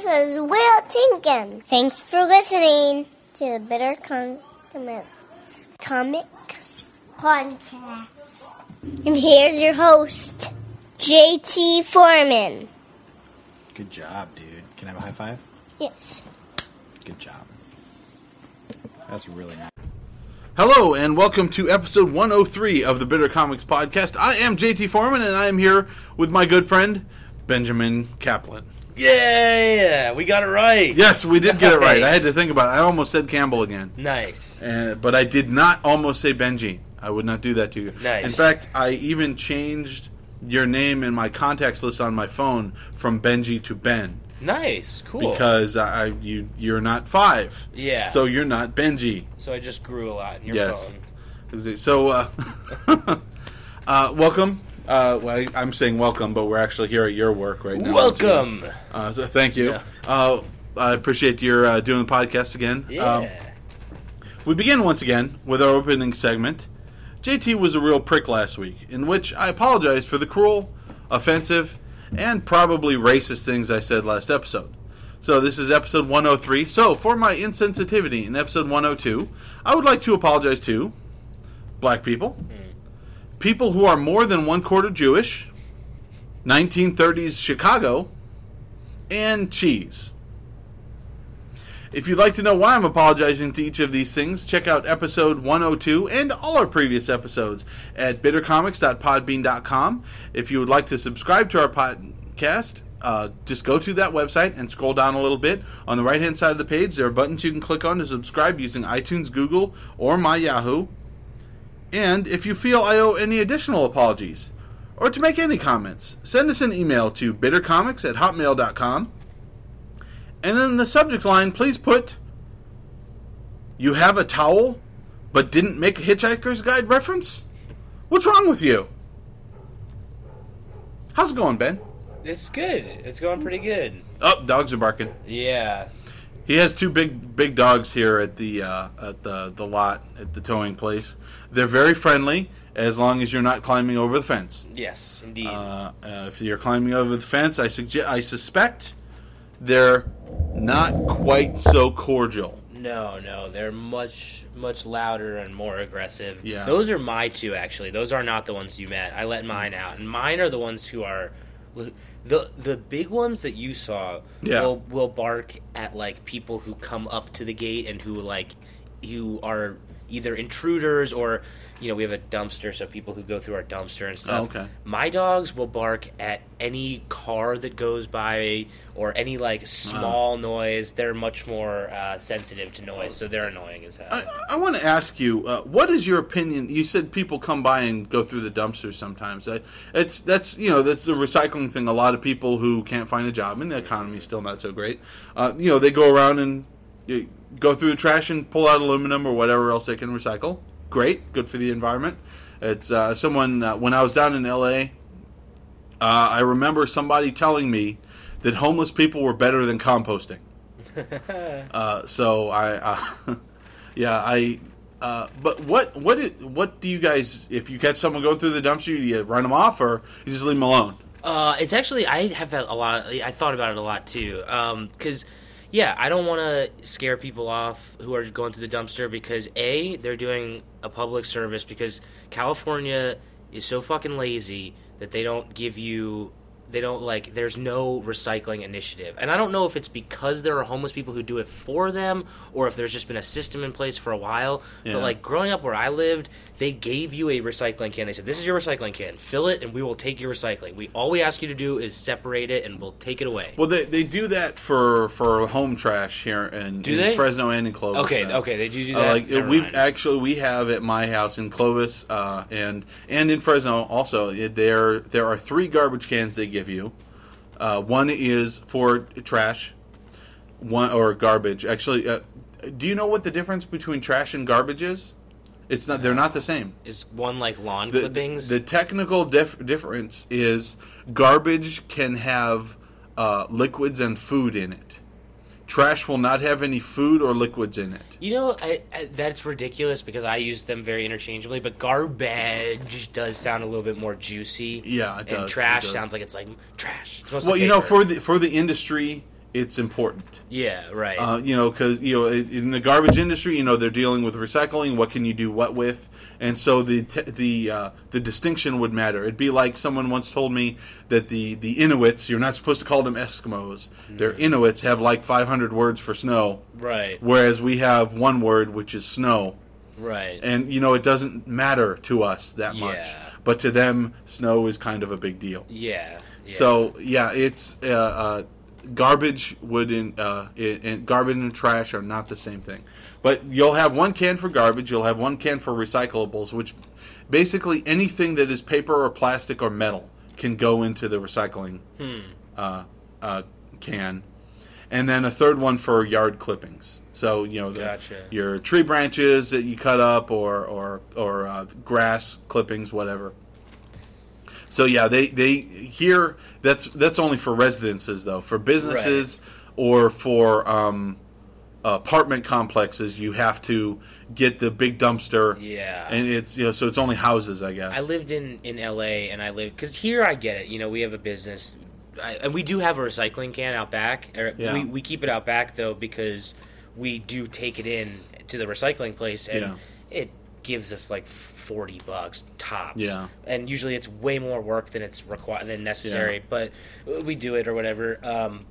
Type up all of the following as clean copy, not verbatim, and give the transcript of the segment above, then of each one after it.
is Will Tinkin. Thanks for listening to the Bitter Comics podcast. And here's your host, JT Foreman. Good job, dude. Can I have a high five? Yes. Good job. That's really nice. Hello, and welcome to episode 103 of the Bitter Comics podcast. I am JT Foreman, and I am here with my good friend, Benjamin Kaplan. Yeah, we got it right. Yes, we did get it right. I had to think about it. I almost said Campbell again. Nice. But I did not almost say Benji. I would not do that to you. Nice. In fact, I even changed your name in my contacts list on my phone from Benji to Ben. Nice, cool. Because you're not 5. Yeah. So you're not Benji. So I just grew a lot in your phone. So, welcome. I'm saying welcome, but we're actually here at your work right now. Welcome. So thank you. Yeah. I appreciate your doing the podcast again. Yeah. We begin once again with our opening segment. JT was a real prick last week, in which I apologize for the cruel, offensive, and probably racist things I said last episode. So this is episode 103. So for my insensitivity in episode 102, I would like to apologize to black people, people who are more than 1/4 Jewish, 1930s Chicago, and cheese. If you'd like to know why I'm apologizing to each of these things, check out episode 102 and all our previous episodes at bittercomics.podbean.com. If you would like to subscribe to our podcast, just go to that website and scroll down a little bit. On the right-hand side of the page, there are buttons you can click on to subscribe using iTunes, Google, or my Yahoo. And if you feel I owe any additional apologies, or to make any comments, send us an email to bittercomics@hotmail.com. And then in the subject line, please put, "You have a towel, but didn't make a Hitchhiker's Guide reference? What's wrong with you?" How's it going, Ben? It's good. It's going pretty good. Oh, dogs are barking. Yeah. He has two big dogs here at the lot at the towing place. They're very friendly as long as you're not climbing over the fence. Yes, indeed. If you're climbing over the fence, I suspect they're not quite so cordial. No, they're much louder and more aggressive. Yeah. Those are my two, actually. Those are not the ones you met. I let mine out, and mine are the ones who are the big ones that you saw. Yeah. will bark at like people who come up to the gate and who are either intruders or, we have a dumpster, so people who go through our dumpster and stuff. Oh, okay. My dogs will bark at any car that goes by or any, small noise. They're much more sensitive to noise, so they're annoying as hell. I want to ask you, what is your opinion? You said people come by and go through the dumpsters sometimes. That's the recycling thing. A lot of people who can't find a job, and the economy's still not so great, they go around and go through the trash and pull out aluminum or whatever else they can recycle. Great, good for the environment. It's someone when I was down in L.A., I remember somebody telling me that homeless people were better than composting. But what do you guys? If you catch someone going through the dumpster, do you run them off or you just leave them alone? It's actually I thought about it a lot too, because. Yeah, I don't want to scare people off who are going through the dumpster because, A, they're doing a public service because California is so fucking lazy that they don't give you... there's no recycling initiative. And I don't know if it's because there are homeless people who do it for them or if there's just been a system in place for a while. Yeah. But, growing up where I lived, they gave you a recycling can. They said, this is your recycling can. Fill it, and we will take your recycling. All we ask you to do is separate it, and we'll take it away. Well, they do that for home trash here in Fresno and in Clovis. Okay, they do that. We have at my house in Clovis and in Fresno also. There are 3 garbage cans they give you. One is for trash, one or garbage. Actually, do you know what the difference between trash and garbage is? It's not. They're not the same. Is one lawn clippings? The technical difference is garbage can have liquids and food in it. Trash will not have any food or liquids in it. That's ridiculous because I use them very interchangeably, but garbage does sound a little bit more juicy. Yeah, it does. And trash sounds like it's like trash. Well, for the industry it's important. Yeah, right. Because in the garbage industry, they're dealing with recycling. What can you do what with? And so the distinction would matter. It'd be like someone once told me that the Inuits, you're not supposed to call them Eskimos. They're Inuits, have like 500 words for snow. Right. Whereas we have one word, which is snow. Right. And it doesn't matter to us that much, Yeah. but to them, snow is kind of a big deal. Yeah. So it's garbage and garbage and trash are not the same thing. But you'll have one can for garbage, you'll have one can for recyclables, which basically anything that is paper or plastic or metal can go into the recycling can, and then a third one for yard clippings. So Gotcha. your tree branches that you cut up or grass clippings, whatever. So yeah, they here that's only for residences though. For businesses or for apartment complexes, you have to get the big dumpster. Yeah. And it's so it's only houses, I guess. I lived in LA, and because here I get it. We have a business, and we do have a recycling can out back. Yeah. We keep it out back though because we do take it in to the recycling place, and it gives us like $40 tops. Yeah. And usually it's way more work than it's than necessary, but we do it or whatever.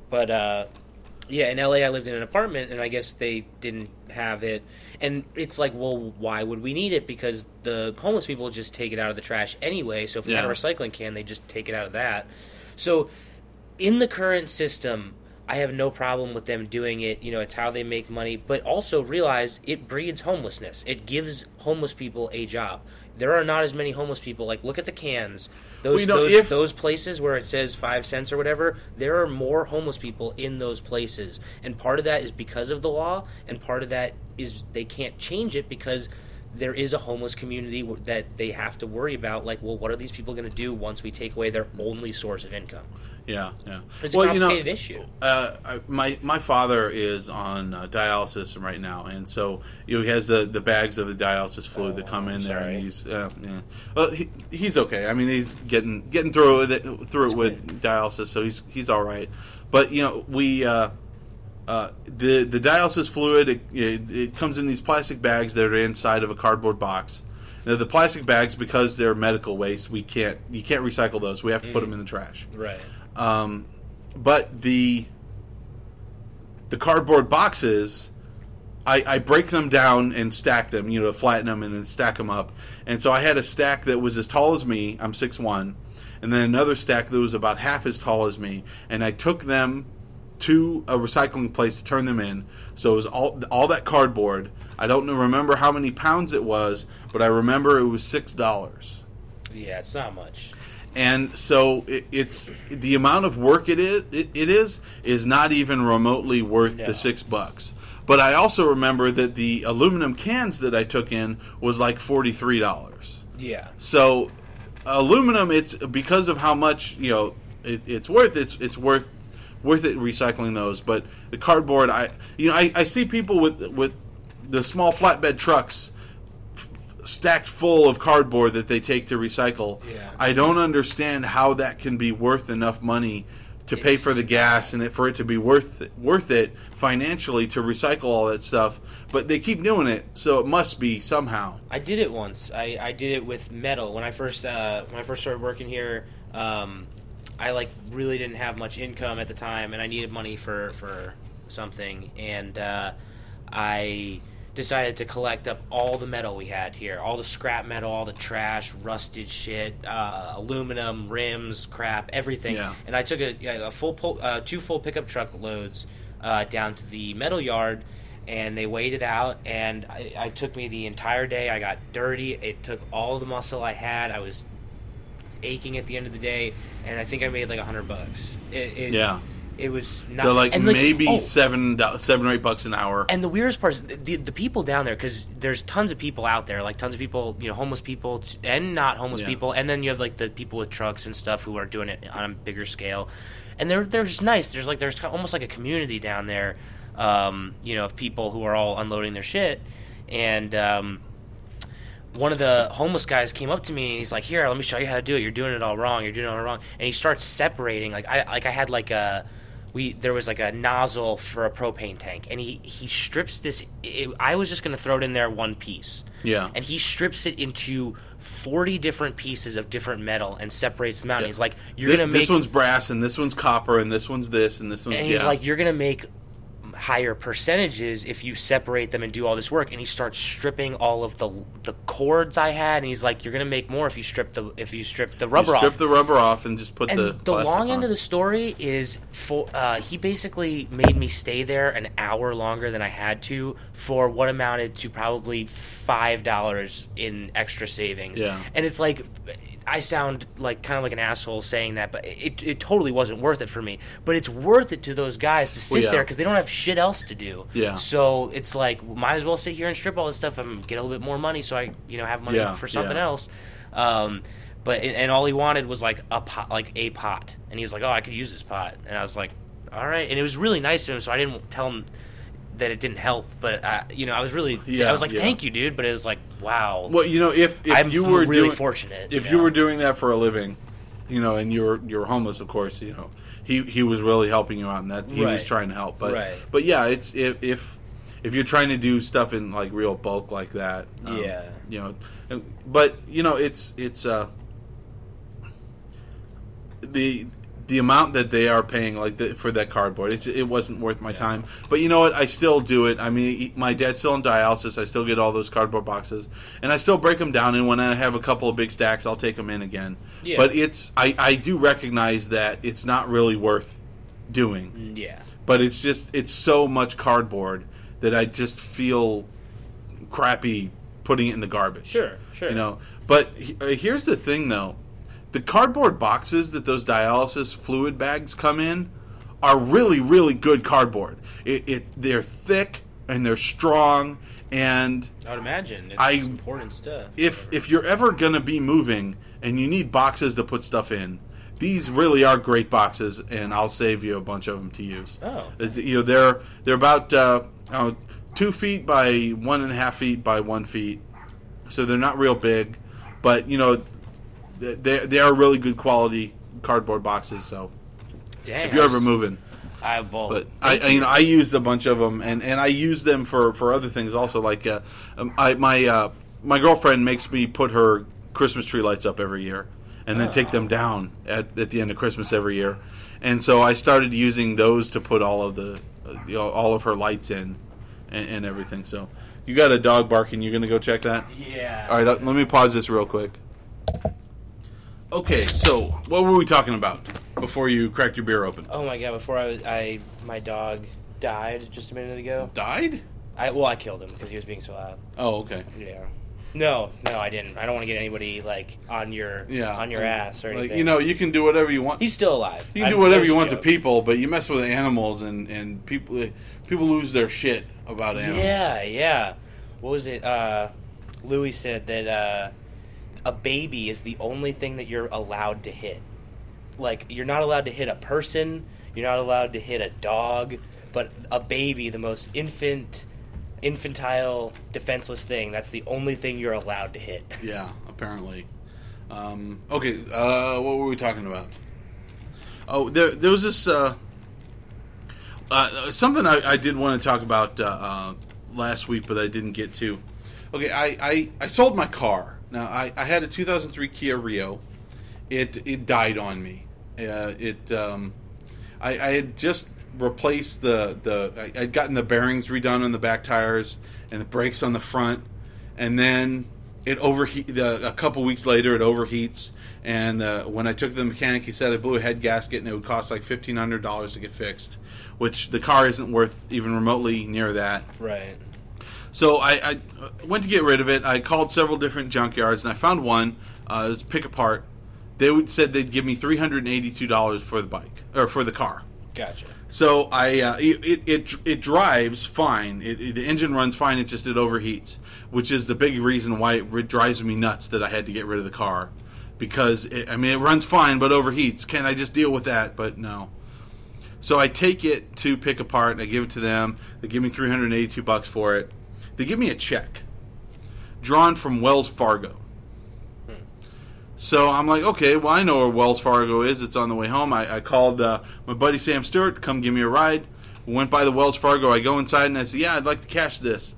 In LA I lived in an apartment, and I guess they didn't have it. And it's like, well, why would we need it? Because the homeless people just take it out of the trash anyway. So if we had a recycling can, they just take it out of that. So in the current system, I have no problem with them doing it. It's how they make money. But also realize it breeds homelessness. It gives homeless people a job. There are not as many homeless people. Like, look at the cans. Those places where it says 5 cents or whatever, there are more homeless people in those places. And part of that is because of the law, and part of that is they can't change it because there is a homeless community that they have to worry about. Like, well, what are these people going to do once we take away their only source of income? Yeah. It's a complicated issue. My father is on dialysis right now, and so he has the bags of the dialysis fluid that come in there, and he's he's okay. I mean, he's getting through it with dialysis, so he's all right. But we the dialysis fluid it comes in these plastic bags that are inside of a cardboard box. Now, the plastic bags, because they're medical waste, you can't recycle those. We have to put them in the trash. Right. But the cardboard boxes, I break them down and stack them, flatten them and then stack them up. And so I had a stack that was as tall as me. I'm 6'1", and then another stack that was about half as tall as me. And I took them to a recycling place to turn them in. So it was all that cardboard. I don't remember how many pounds it was, but I remember it was $6. Yeah, it's not much. And so it's the amount of work it is not even remotely worth the $6. But I also remember that the aluminum cans that I took in was like $43. Yeah. So aluminum, it's because of how much it's worth. It's worth it recycling those. But the cardboard, I see people with the small flatbed trucks stacked full of cardboard that they take to recycle. Yeah. I don't understand how that can be worth enough money to pay for the gas and for it to be worth it financially to recycle all that stuff. But they keep doing it, so it must be somehow. I did it once. I did it with metal when I first started working here. I really didn't have much income at the time, and I needed money for something, and I decided to collect up all the metal we had here, all the scrap metal, all the trash, rusted shit, aluminum, rims, crap, everything. Yeah. And I took two full pickup truck loads down to the metal yard, and they weighed it out, and it took me the entire day. I got dirty. It took all the muscle I had. I was aching at the end of the day, and I think I made like $100. It was not. So maybe $7 or $8 an hour. And the weirdest part is the people down there, because there's tons of people out there, like tons of people, homeless people and not homeless people, and then you have the people with trucks and stuff who are doing it on a bigger scale, and they're just nice. There's almost like a community down there, of people who are all unloading their shit, and one of the homeless guys came up to me and he's like, "Here, let me show you how to do it. You're doing it all wrong. You're doing it all wrong." And he starts separating. I had there was like a nozzle for a propane tank, and he strips this. I was just going to throw it in there one piece. Yeah. And he strips it into 40 different pieces of different metal and separates them out. Yeah. And he's like, you're going to make... This one's brass, and this one's copper, and this one's this, and this one's... And he's like, you're going to make higher percentages if you separate them and do all this work. And he starts stripping all of the cords I had, and he's like, you're going to make more if you strip the rubber off. Strip the rubber off and just put and the long end on. of the story is he basically made me stay there an hour longer than I had to for what amounted to probably $5 in extra savings. Yeah. And it's like, I sound like kind of like an asshole saying that, but it totally wasn't worth it for me. But it's worth it to those guys to sit there because they don't have shit else to do. Yeah. So it's like, might as well sit here and strip all this stuff and get a little bit more money so I have money for something else. But all he wanted was like a pot, and he was like, "Oh, I could use this pot," and I was like, "All right." And it was really nice of him, so I didn't tell him that it didn't help, but I was really, I was like, "Thank you, dude," but it was like, wow. Well, if I'm you were really fortunate, if you were doing that for a living, and you're homeless, of course, he was really helping you out, and that he was trying to help, but yeah, it's if you're trying to do stuff in like real bulk like that, but it's the amount that they are paying for that cardboard, it wasn't worth my time. But you know what? I still do it. I mean, my dad's still on dialysis. I still get all those cardboard boxes, and I still break them down. And when I have a couple of big stacks, I'll take them in again. Yeah. But I do recognize that it's not really worth doing. Yeah. But it's so much cardboard that I just feel crappy putting it in the garbage. Sure. But here's the thing, though. The cardboard boxes that those dialysis fluid bags come in are really, really good cardboard. They're thick and they're strong, and I would imagine it's important stuff. If you're ever going to be moving and you need boxes to put stuff in, these really are great boxes, and I'll save you a bunch of them to use. Oh, they're about 2 feet by 1.5 feet by 1 feet, so they're not real big, but they are really good quality cardboard boxes. So, if you're ever moving, I used a bunch of them, and I use them for other things also. Like my girlfriend makes me put her Christmas tree lights up every year, and then take them down at the end of Christmas every year. And so I started using those to put all of her lights in and everything. So you got a dog barking. You gonna go check that? Yeah. All right. Let me pause this real quick. Okay, so what were we talking about before you cracked your beer open? Oh my god! Before my dog died just a minute ago. Died? I killed him because he was being so loud. Oh, okay. Yeah. No, I didn't. I don't want to get anybody on your ass or anything. You can do whatever you want. He's still alive. You can do whatever you want to people, but you mess with animals and people lose their shit about animals. Yeah. What was it? Louis said that a baby is the only thing that you're allowed to hit. Like, you're not allowed to hit a person, you're not allowed to hit a dog, but a baby, the most infantile, defenseless thing, that's the only thing you're allowed to hit. Yeah, apparently. Okay, what were we talking about? Oh, there was this something I did want to talk about last week, but I didn't get to. Okay, I sold my car. Now, I had a 2003 Kia Rio. It died on me. I had just replaced I'd gotten the bearings redone on the back tires and the brakes on the front, and then it a couple weeks later it overheats, and when I took the mechanic, he said I blew a head gasket and it would cost like $1,500 to get fixed, which the car isn't worth even remotely near that. Right. So I went to get rid of it. I called several different junkyards, and I found one. It was Pick Apart. They said they'd give me $382 for the bike or for the car. Gotcha. So it drives fine. The engine runs fine. It overheats, which is the big reason why it drives me nuts that I had to get rid of the car, because it runs fine but overheats. Can I just deal with that? But no. So I take it to Pick Apart and I give it to them. They give me $382 for it. They give me a check drawn from Wells Fargo. So I'm like, okay, well, I know where Wells Fargo is. It's on the way home. I called my buddy Sam Stewart to come give me a ride. We went by the Wells Fargo. I go inside and I said, yeah, I'd like to cash this.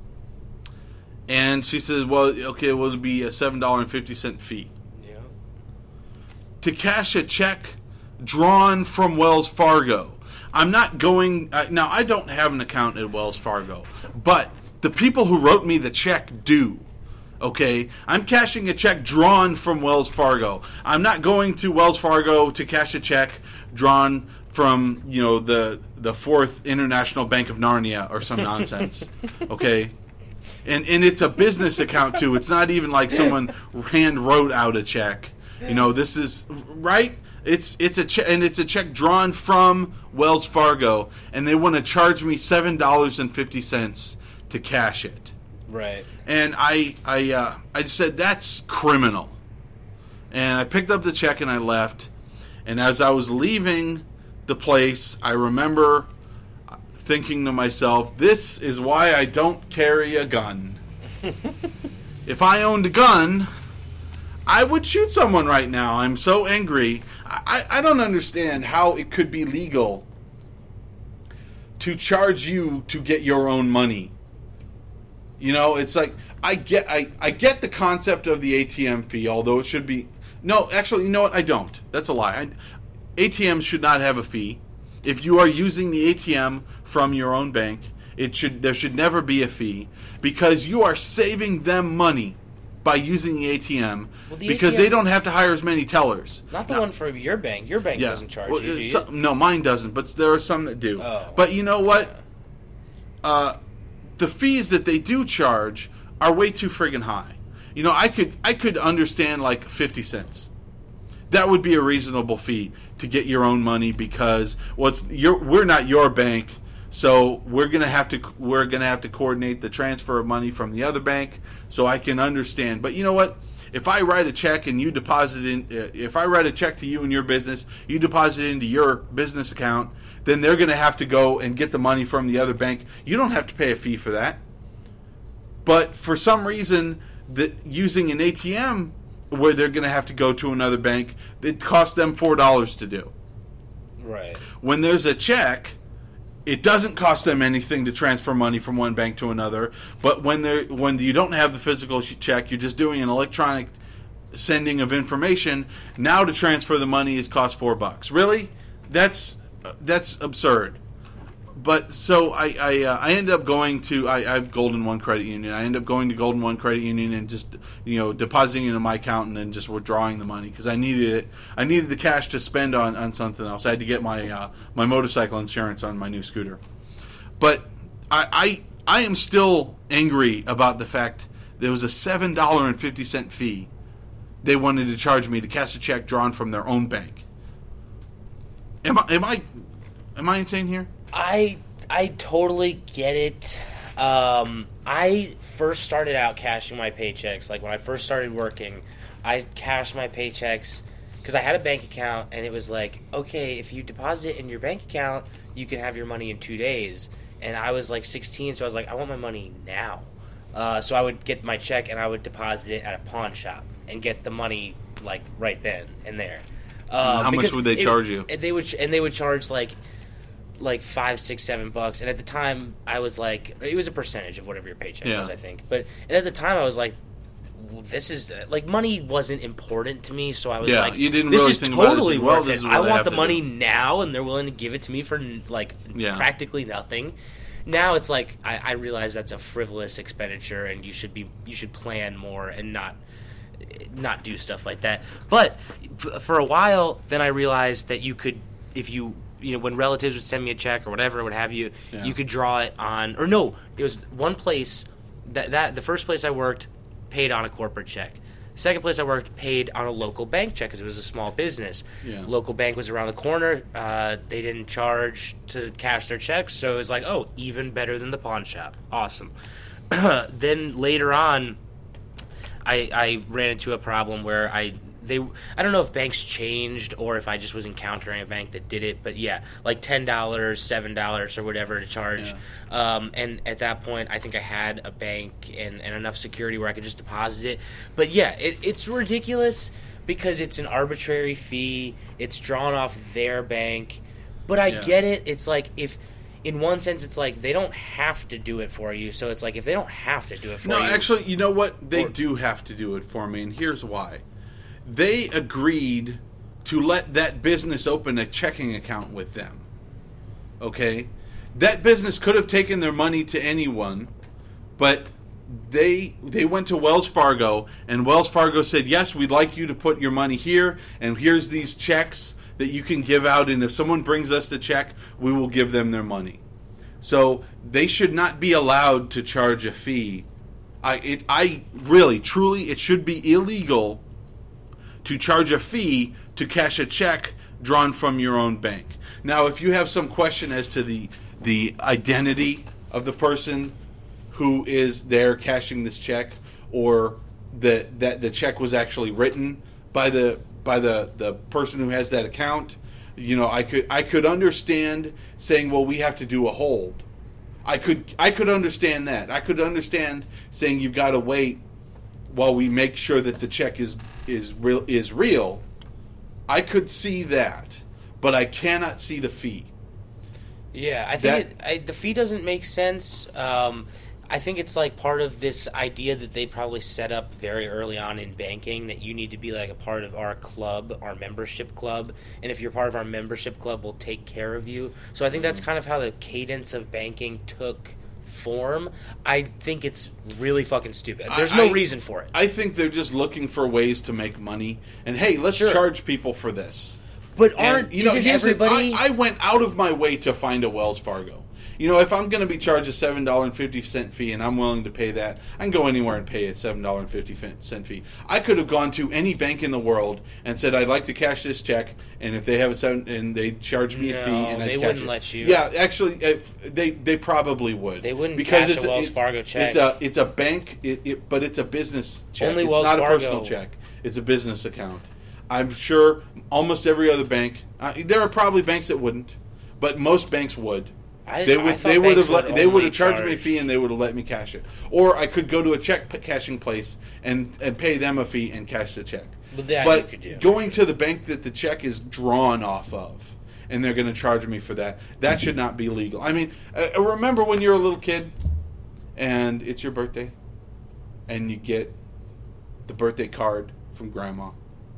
And she says, well, okay, well, it'll be a $7.50 fee. Yeah. To cash a check drawn from Wells Fargo. I'm not going... now, I don't have an account at Wells Fargo, but the people who wrote me the check do. Okay? I'm cashing a check drawn from Wells Fargo. I'm not going to Wells Fargo to cash a check drawn from, the Fourth International Bank of Narnia or some nonsense. Okay? And it's a business account, too. It's not even like someone hand wrote out a check. This is... Right? It's a check, and it's a check drawn from Wells Fargo, and they want to charge me $7.50 to cash it. Right. And I just said, that's criminal. And I picked up the check and I left. And as I was leaving the place, I remember thinking to myself, this is why I don't carry a gun. If I owned a gun, I would shoot someone right now. I'm so angry. I don't understand how it could be legal to charge you to get your own money. It's like, I get the concept of the ATM fee, although it should be... No, actually, you know what? I don't. That's a lie. ATMs should not have a fee. If you are using the ATM from your own bank, there should never be a fee, because you are saving them money by using the ATM, because they don't have to hire as many tellers. Not the one for your bank. Your bank doesn't charge you, do you? No, mine doesn't, but there are some that do. Oh. But you know what? The fees that they do charge are way too friggin' high. I could understand like 50 cents. That would be a reasonable fee to get your own money, because we're not your bank. So we're gonna have to coordinate the transfer of money from the other bank, so I can understand. But you know what? If I write a check and you deposit if I write a check to you in your business, you deposit it into your business account, then they're gonna have to go and get the money from the other bank. You don't have to pay a fee for that. But for some reason, that using an ATM where they're gonna have to go to another bank, it costs them $4 to do. Right. When there's a check, it doesn't cost them anything to transfer money from one bank to another. But when you don't have the physical check, you're just doing an electronic sending of information. Now to transfer the money is cost $4. Really? That's absurd. But so I ended up going to I have Golden One Credit Union. I ended up going to Golden One Credit Union and just depositing into my account and then just withdrawing the money, because I needed it. I needed the cash to spend on something else. I had to get my my motorcycle insurance on my new scooter. But I am still angry about the fact there was a $7.50 fee they wanted to charge me to cash a check drawn from their own bank. Am I insane here? I totally get it. I first started out cashing my paychecks. Like when I first started working, I cashed my paychecks because I had a bank account, and it was like, okay, if you deposit it in your bank account, you can have your money in 2 days. And I was like 16, so I was like, I want my money now. So I would get my check and I would deposit it at a pawn shop and get the money like right then and there. How much would they charge you? They would charge like $5, $6, $7, and at the time I was like, it was a percentage of whatever your paycheck was, I think. But at the time I was like, well, this is like, money wasn't important to me, so I was like, you didn't this really is think totally about it. worth it. I want the money now, and they're willing to give it to me for like practically nothing. Now it's like I realize that's a frivolous expenditure, and you should plan more and not do stuff like that. But for a while, then I realized that you could, if you when relatives would send me a check or whatever, what have you, you could draw it on, or no, it was one place that the first place I worked paid on a corporate check. Second place I worked paid on a local bank check because it was a small business. Yeah. Local bank was around the corner. They didn't charge to cash their checks, so it was like, oh, even better than the pawn shop. Awesome. Then later on, I ran into a problem where I don't know if banks changed or if I just was encountering a bank that did it, but yeah, like $10, $7 or whatever to charge. Yeah. And at that point, I think I had a bank and enough security where I could just deposit it. But yeah, it's ridiculous because it's an arbitrary fee. It's drawn off their bank. But I Yeah. get it. It's like if, in one sense, it's like they don't have to do it for you. So it's like if they don't have to do it for No, you. actually, you know what? They Or- do have to do it for me, and here's why. They agreed to let that business open a checking account with them. Okay? That business could have taken their money to anyone, but they went to Wells Fargo, and Wells Fargo said, yes, we'd like you to put your money here, and here's these checks that you can give out, and if someone brings us the check, we will give them their money. So they should not be allowed to charge a fee. I really, truly, it should be illegal to charge a fee to cash a check drawn from your own bank. Now, if you have some question as to the identity of the person who is there cashing this check, or that the check was actually written by the person who has that account, I could understand saying, well, we have to do a hold. I could understand that. I could understand saying you've got to wait while we make sure that the check is real. I could see that, but I cannot see the fee. Yeah, I think the fee doesn't make sense. I think it's like part of this idea that they probably set up very early on in banking, that you need to be like a part of our club, our membership club, and if you're part of our membership club, we'll take care of you. So I think that's kind of how the cadence of banking took form. I think it's really fucking stupid. There's no reason for it. I think they're just looking for ways to make money, and hey, let's charge people for this. But And, isn't here's the- everybody... I went out of my way to find a Wells Fargo. If I'm going to be charged a $7.50 fee and I'm willing to pay that, I can go anywhere and pay a $7.50 fee. I could have gone to any bank in the world and said, I'd like to cash this check, and if they have and they charge me a fee, and they I'd wouldn't cash it. let you. Yeah, actually, they probably would. They wouldn't because cash a Wells Fargo check. It's a bank, but it's a business check. Only it's Wells not Fargo. a personal check. It's a business account. I'm sure almost every other bank. There are probably banks that wouldn't, but most banks would. They would have charged me a fee, and they would have let me cash it. Or I could go to a check cashing place and pay them a fee and cash the check. But you could do. Going to the bank that the check is drawn off of, and they're going to charge me for that, that should not be legal. I mean, remember when you're a little kid and it's your birthday and you get the birthday card from grandma,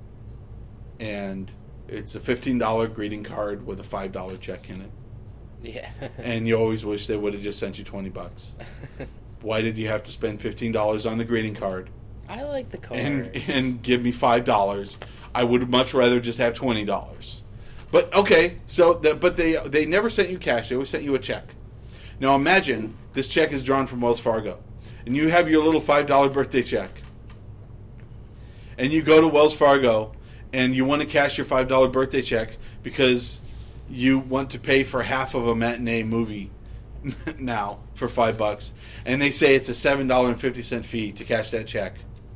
and it's a $15 greeting card with a $5 check in it. Yeah. And you always wish they would have just sent you $20. Why did you have to spend $15 on the greeting card I like the cards. and give me $5? I would much rather just have $20. But okay, but they never sent you cash. They always sent you a check. Now imagine this check is drawn from Wells Fargo, and you have your little $5 birthday check, and you go to Wells Fargo and you want to cash your $5 birthday check because you want to pay for half of a matinee movie now for $5, and they say it's a $7.50 fee to cash that check.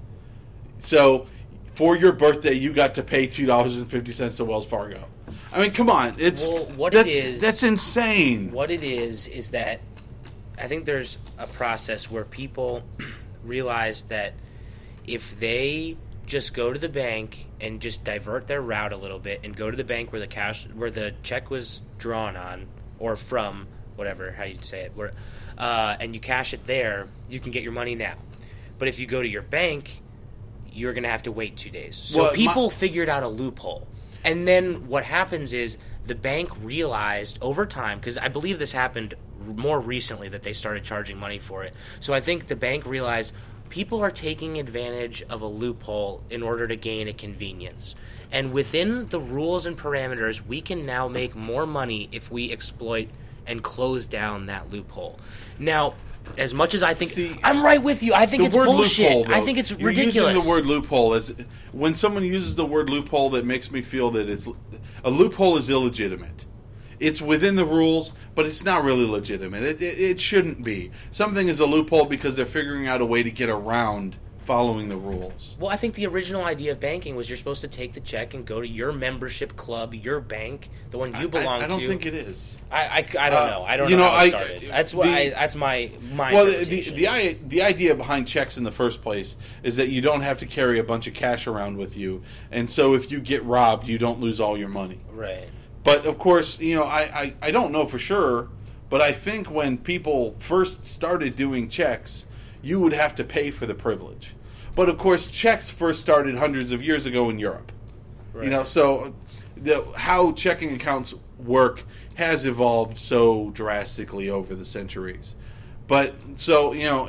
So for your birthday, you got to pay $2.50 to Wells Fargo. I mean, come on, that's insane. What it is that I think there's a process where people realize that if they just go to the bank and just divert their route a little bit and go to the bank where the check was drawn on or from, whatever how you say it, and you cash it there, you can get your money now. But if you go to your bank, you're going to have to wait 2 days. So people figured out a loophole. And then what happens is the bank realized over time, because I believe this happened more recently that they started charging money for it. So I think the bank realized people are taking advantage of a loophole in order to gain a convenience. And within the rules and parameters, we can now make more money if we exploit and close down that loophole. Now, as much as I think... I'm right with you. I think it's bullshit. Loophole, I think it's you're ridiculous. Using the word loophole as... When someone uses the word loophole, that makes me feel that it's... A loophole is illegitimate. It's within the rules, but it's not really legitimate. It shouldn't be. Something is a loophole because they're figuring out a way to get around following the rules. Well, I think the original idea of banking was you're supposed to take the check and go to your membership club, your bank, the one you belong to. I don't think it is. I don't know. I don't you know know, how it started. That's my Well, interpretation. the idea behind checks in the first place is that you don't have to carry a bunch of cash around with you, and so if you get robbed, you don't lose all your money. Right. But of course, you know, I don't know for sure, but I think when people first started doing checks, you would have to pay for the privilege. But of course, checks first started hundreds of years ago in Europe. Right. You know, so how checking accounts work has evolved so drastically over the centuries. But so, you know,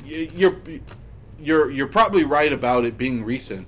you're probably right about it being recent.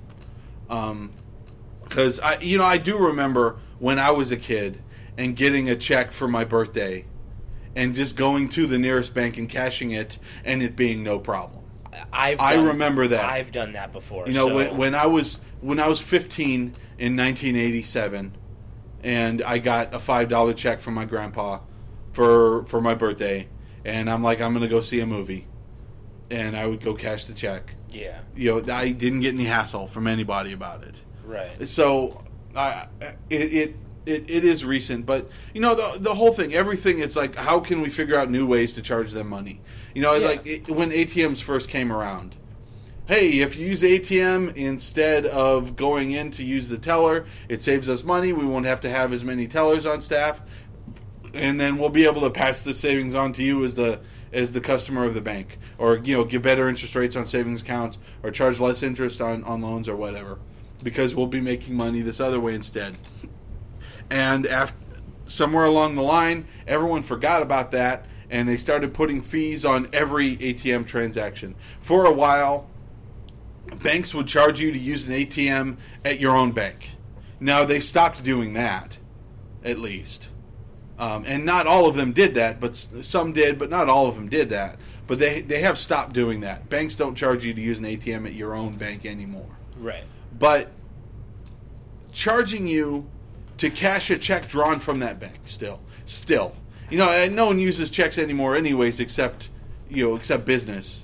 Because I do remember when I was a kid and getting a check for my birthday and just going to the nearest bank and cashing it and it being no problem. I remember that. I've done that before. You know, when I was 15 in 1987 and I got a $5 check from my grandpa for my birthday, and I'm like, I'm going to go see a movie, and I would go cash the check. Yeah. You know, I didn't get any hassle from anybody about it. Right. So, it is recent, but you know the whole thing, everything. It's like, how can we figure out new ways to charge them money? You know, when ATMs first came around. Hey, if you use ATM instead of going in to use the teller, it saves us money. We won't have to have as many tellers on staff, and then we'll be able to pass the savings on to you as the customer of the bank, or you know, give better interest rates on savings accounts, or charge less interest on loans or whatever, because we'll be making money this other way instead. And somewhere along the line, everyone forgot about that, and they started putting fees on every ATM transaction. For a while, banks would charge you to use an ATM at your own bank. Now, they stopped doing that, at least. And not all of them did that, but some did, but not all of them did that. But they have stopped doing that. Banks don't charge you to use an ATM at your own bank anymore. Right. But charging you to cash a check drawn from that bank still. You know, and no one uses checks anymore anyways, except business.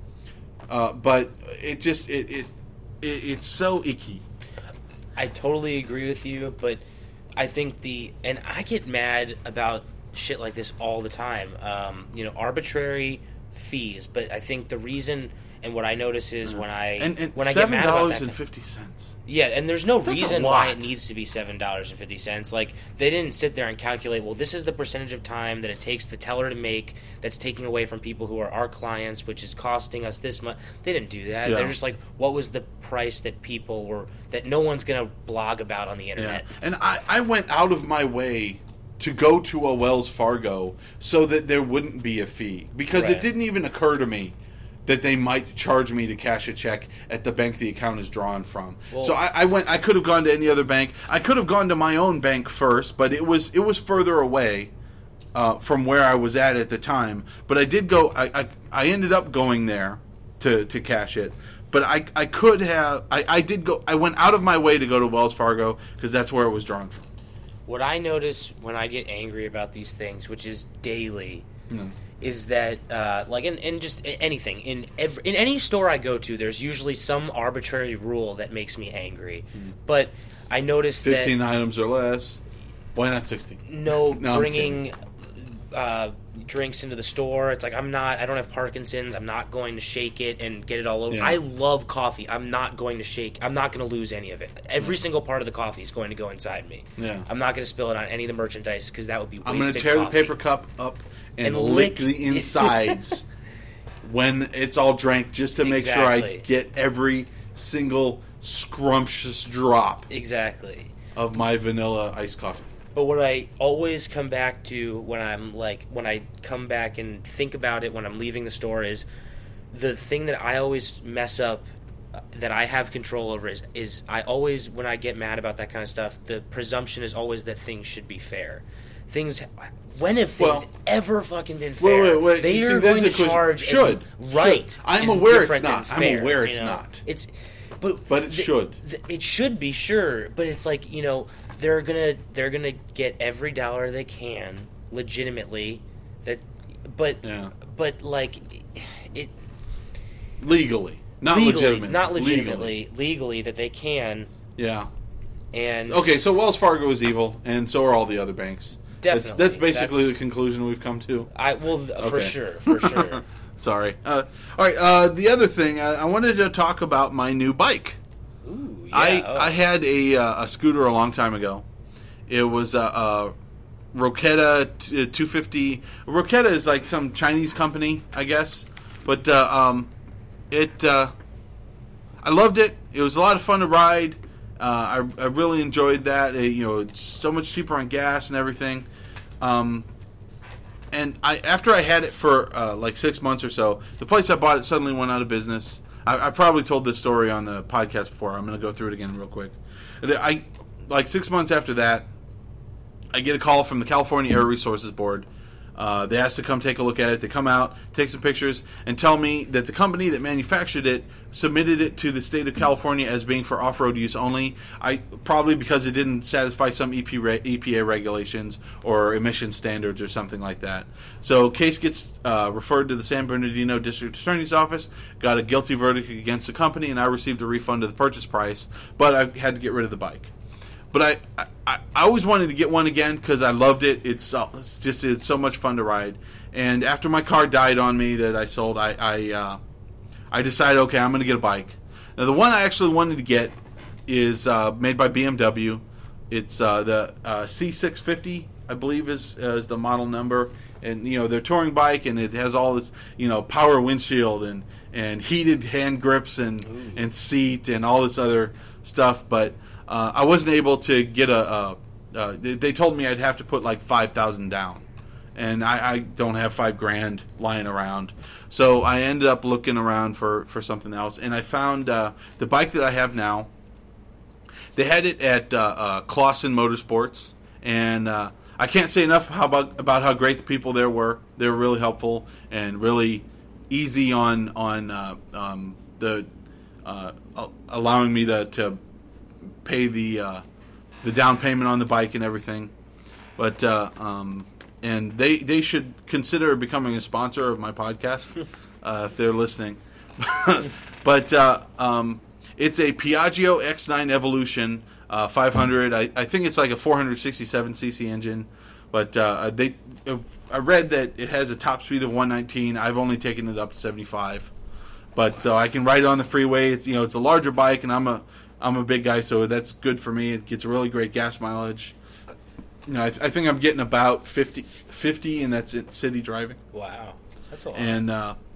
But it just it's so icky. I totally agree with you, but I think and I get mad about shit like this all the time. Arbitrary fees, but I think the reason and what I notice is when I get mad about that, $7.50. Yeah, and there's no That's reason a lot. why it needs to be $7.50. Like, they didn't sit there and calculate, well, this is the percentage of time that it takes the teller to make that's taking away from people who are our clients, which is costing us this much. They didn't do that. Yeah. They're just like, what was the price that that no one's going to blog about on the internet? Yeah. And I went out of my way to go to a Wells Fargo so that there wouldn't be a fee. Because Right. it didn't even occur to me that they might charge me to cash a check at the bank the account is drawn from. Well, so I could have gone to any other bank. I could have gone to my own bank first, but it was further away from where I was at the time. But I did go. I ended up going there to cash it. But I could have. I did go. I went out of my way to go to Wells Fargo because that's where it was drawn from. What I notice when I get angry about these things, which is daily, is that in just anything in any store I go to, there's usually some arbitrary rule that makes me angry. But I noticed 15 that items or less. Why not 60? no No, I'm bringing drinks into the store. It's like I don't have Parkinson's. I'm not going to shake it and get it all over. Yeah. I love coffee. I'm not going to lose any of it. Every single part of the coffee is going to go inside me. Yeah. I'm not going to spill it on any of the merchandise because that would be wasted I'm going to tear coffee. the paper cup up and lick lick the insides when it's all drank, just to make sure I Exactly. get every single scrumptious drop Exactly. of my vanilla iced coffee. But what I always come back to when I come back and think about it when I'm leaving the store is the thing that I always mess up that I have control over is I always, when I get mad about that kind of stuff, the presumption is always that things should be fair. When have things ever fucking been fair? Wait. They You are see, that's going to a question. charge Should. right. I'm is aware it's different than not. fair, I'm aware it's you know? not. But it should. It should be, sure, but it's like, they're gonna get every dollar they can legitimately. Yeah. But like it Legally. Not legitimately. Legally that they can. Yeah. And okay, so Wells Fargo is evil, and so are all the other banks. Definitely. That's basically the conclusion we've come to. For sure. Sorry. All right. The other thing, I wanted to talk about my new bike. Ooh, yeah. I had a scooter a long time ago. It was a Roketa 250. Roketa is like some Chinese company, I guess. But I loved it. It was a lot of fun to ride. I really enjoyed that. It's so much cheaper on gas and everything. And after I had it for like 6 months or so, the place I bought it suddenly went out of business. I probably told this story on the podcast before. I'm going to go through it again real quick. Like 6 months after that, I get a call from the California Air Resources Board. They asked to come take a look at it. They come out, take some pictures, and tell me that the company that manufactured it submitted it to the state of California as being for off-road use only. Probably because it didn't satisfy some EPA regulations or emission standards or something like that. So case gets referred to the San Bernardino District Attorney's Office, got a guilty verdict against the company, and I received a refund of the purchase price, but I had to get rid of the bike. But I always wanted to get one again because I loved it. It's so much fun to ride. And after my car died on me that I sold, I decided, okay, I'm going to get a bike. Now the one I actually wanted to get is made by BMW. It's the C650, I believe is the model number. And their touring bike, and it has all this power windshield and heated hand grips and seat and all this other stuff, but I wasn't able to get they told me I'd have to put like $5,000 down, and I don't have $5,000 lying around. So I ended up looking around for something else, and I found the bike that I have now. They had it at Clausen Motorsports, and I can't say enough about how great the people there were. They were really helpful and really easy on allowing me to pay the down payment on the bike and everything, but and they should consider becoming a sponsor of my podcast if they're listening. But it's a Piaggio X9 Evolution 500. I think it's like a 467cc engine, but I read that it has a top speed of 119. I've only taken it up to 75, but so I can ride it on the freeway. It's it's a larger bike, and I'm a big guy, so that's good for me. It gets really great gas mileage. I think I'm getting about 50, and that's it, city driving. Wow, that's a lot. And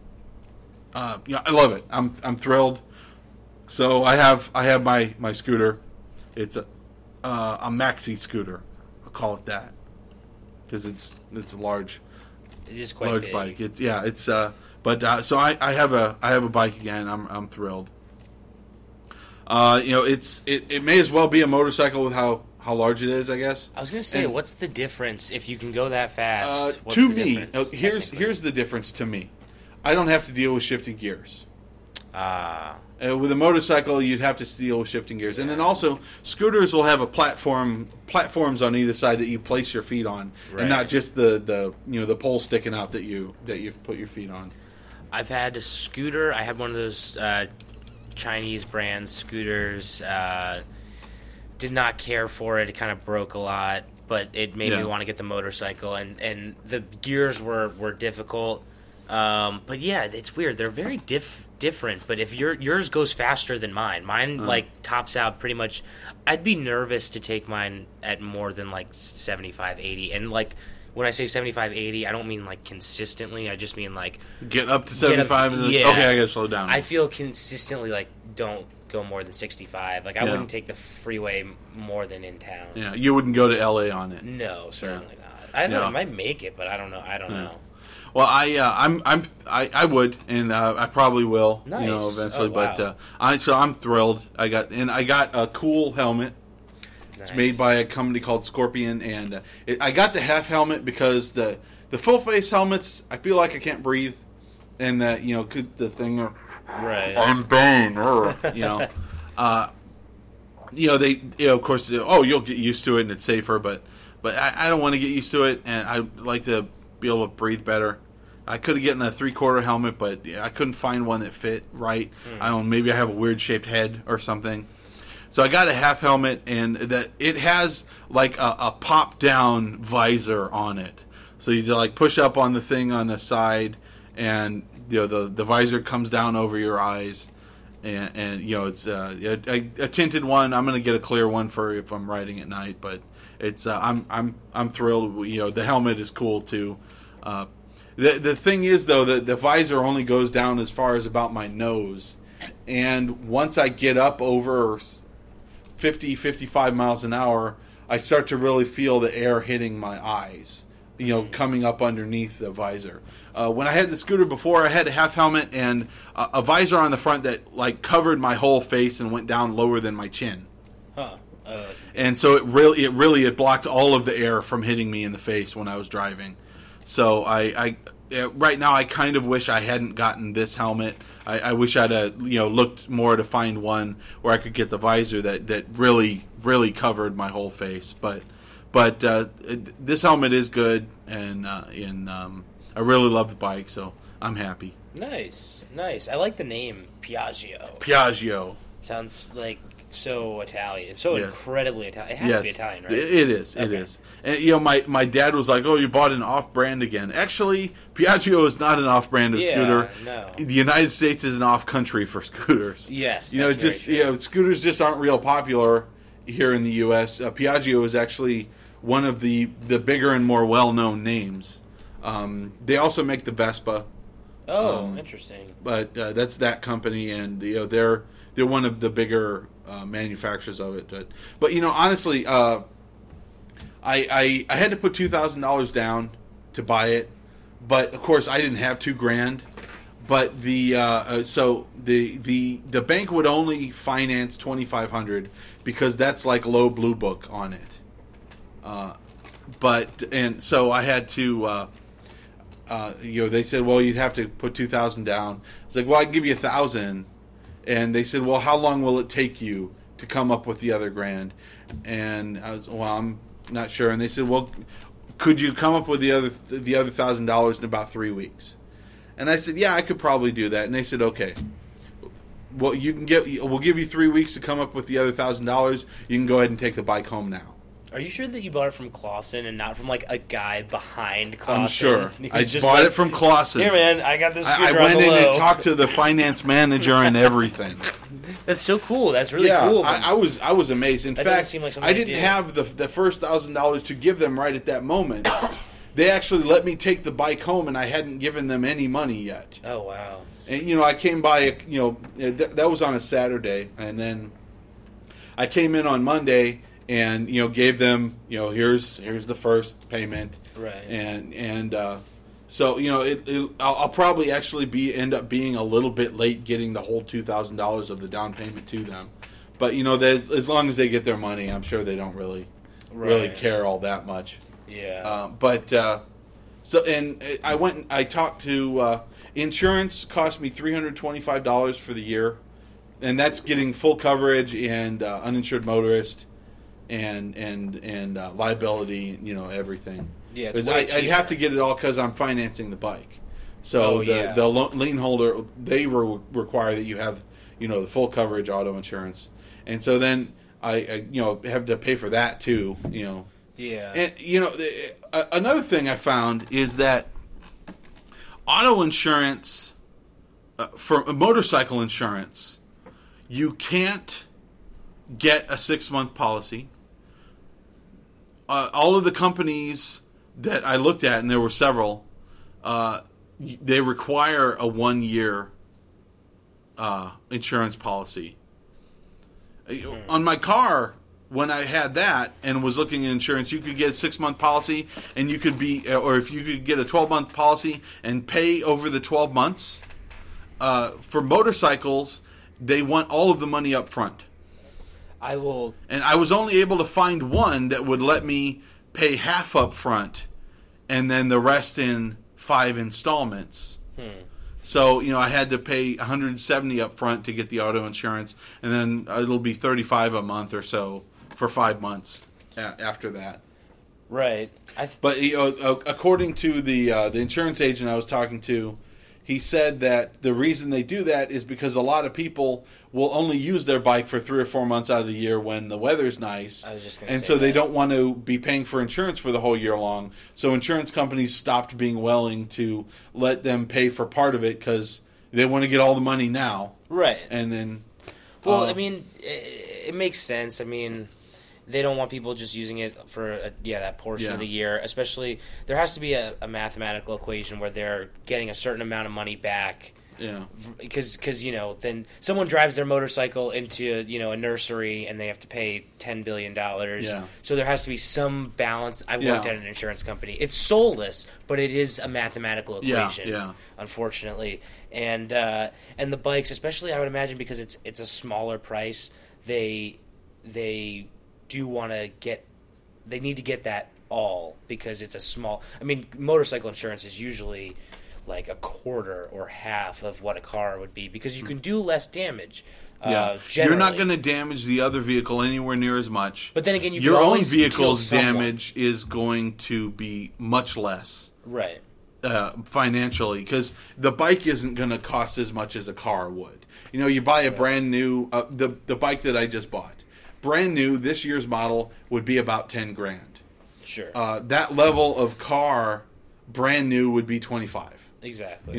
I love it. I'm thrilled. So I have my scooter. It's a maxi scooter. I'll call it that because it's a large. It is quite large big. bike. So I have a bike again. I'm thrilled. It may as well be a motorcycle with how large it is, I guess. I was going to say, what's the difference if you can go that fast? What's to the me, difference, here's the difference to me. I don't have to deal with shifting gears. With a motorcycle, you'd have to deal with shifting gears, and then also scooters will have platforms on either side that you place your feet on, and not just the pole sticking out that you put your feet on. I've had a scooter. I had one of those Chinese brand scooters. Did not care for it. It kind of broke a lot, but it made me want to get the motorcycle, and the gears were difficult. But yeah, it's weird. They're very different. But if yours goes faster than mine, like tops out pretty much. I'd be nervous to take mine at more than like 75, 80, and like. When I say 75, 80, I don't mean like consistently. I just mean like get up to 75. Okay, I gotta slow down. I feel consistently like don't go more than 65. Like I wouldn't take the freeway more than in town. Yeah, you wouldn't go to LA on it. No, certainly not. I don't know. I might make it, but I don't know. I don't know. Well, I would, and I probably will. Nice. Eventually. Oh, wow. But I'm thrilled. I got a cool helmet. It's made by a company called Scorpion, and I got the half helmet because the full face helmets, I feel like I can't breathe, and that the thing, right? I'm bone, they of course you'll get used to it and it's safer, but I don't want to get used to it, and I like to be able to breathe better, I could have gotten a 3/4 helmet, but I couldn't find one that fit right. I don't know, maybe I have a weird shaped head or something. So I got a half helmet, and that it has like a pop down visor on it. So you like push up on the thing on the side, and the visor comes down over your eyes, and it's a tinted one. I'm gonna get a clear one for if I'm riding at night, but it's I'm thrilled. The helmet is cool too. The thing is though that the visor only goes down as far as about my nose, and once I get up over 50, 55 miles an hour, I start to really feel the air hitting my eyes, coming up underneath the visor. When I had the scooter before, I had a half helmet and a visor on the front that like covered my whole face and went down lower than my chin. Huh. And so it really blocked all of the air from hitting me in the face when I was driving. So I right now I kind of wish I hadn't gotten this helmet. I wish I'd looked more to find one where I could get the visor that really covered my whole face. But this helmet is good, and I really love the bike, so I'm happy. Nice. I like the name Piaggio. Piaggio Sounds like so Italian, so Yes. incredibly Italian. It has to be Italian, right? It is. Okay. It is. And my dad was like, "Oh, you bought an off-brand again." Actually, Piaggio is not an off-brand of scooter. No. The United States is an off-country for scooters. Yes, it's that's just very true. scooters just aren't real popular here in the U.S. Piaggio is actually one of the bigger and more well-known names. They also make the Vespa. Oh, interesting. But that's that company, and they're one of the bigger manufacturers of it. But honestly, I had to put $2,000 down to buy it, but of course I didn't have $2,000. But the bank would only finance $2,500 because that's like low blue book on it. So I had to. They said, well, you'd have to put $2,000 down. It's like, well, I can give you $1,000. And they said, well, how long will it take you to come up with the other $1,000? And I was, well, I'm not sure. And they said, well, could you come up with the other $1,000 in about 3 weeks? And I said, yeah, I could probably do that. And they said, okay. Well, we'll give you 3 weeks to come up with the other $1,000. You can go ahead and take the bike home now. Are you sure that you bought it from Clausen and not from like a guy behind Clausen? I'm sure. I just bought it from Clausen. Here, man, I got this scooter I on went the in low. and talked to the finance manager and everything. That's so cool. That's really cool. I was amazed. In That doesn't fact, seem like something I I didn't do. have the first $1,000 to give them right at that moment. They actually let me take the bike home, and I hadn't given them any money yet. Oh, wow. And I came by. That was on a Saturday, and then I came in on Monday. And gave them here's the first payment, Right. And so I'll probably actually end up being a little bit late getting the whole $2,000 of the down payment to them, but as long as they get their money, I'm sure they don't really care all that much. Yeah. I went and I talked to insurance. Cost me $325 for the year, and that's getting full coverage and uninsured motorist. And liability, everything. Yeah, it's Because way I'd cheaper. have to get it all because I'm financing the bike. So yeah. the lien holder, they require that you have, the full coverage auto insurance. And so then I have to pay for that too, Yeah. And, another thing I found is that auto insurance, for motorcycle insurance, you can't get a 6-month policy. All of the companies that I looked at, and there were several, they require a 1-year insurance policy. On my car, when I had that and was looking at insurance, you could get a 6-month policy, and you could or if you could get a 12-month policy and pay over the 12 months. For motorcycles, they want all of the money up front. And I was only able to find one that would let me pay half up front and then the rest in 5 installments. So, I had to pay $170 up front to get the auto insurance, and then it'll be $35 a month or so for 5 months after that. Right. But according to the insurance agent I was talking to, he said that the reason they do that is because a lot of people will only use their bike for 3 or 4 months out of the year when the weather's nice. I was just going to and say so they that. don't want to be paying for insurance for the whole year long. So insurance companies stopped being willing to let them pay for part of it because they want to get all the money now. Right. And then, Well, I mean, it makes sense. I mean, they don't want people just using it for that portion of the year. Especially, there has to be a mathematical equation where they're getting a certain amount of money back. yeah, Because then someone drives their motorcycle into a nursery and they have to pay $10 billion. Yeah. So there has to be some balance. I worked Yeah. at an insurance company. It's soulless, but it is a mathematical equation. Yeah. Unfortunately, and the bikes, especially, I would imagine because it's a smaller price. They do want to get. They need to get that all because it's a small. I mean, motorcycle insurance is usually like a quarter or half of what a car would be because you can do less damage. You're Generally. not going to damage the other vehicle anywhere near as much. But then again, you your can own always kill vehicle's someone. damage is going to be much less Right. financially because the bike isn't going to cost as much as a car would. You buy a brand new the bike that I just bought, brand new this year's model would be about $10,000. Sure. That level of car, brand new, would be $25,000. Exactly.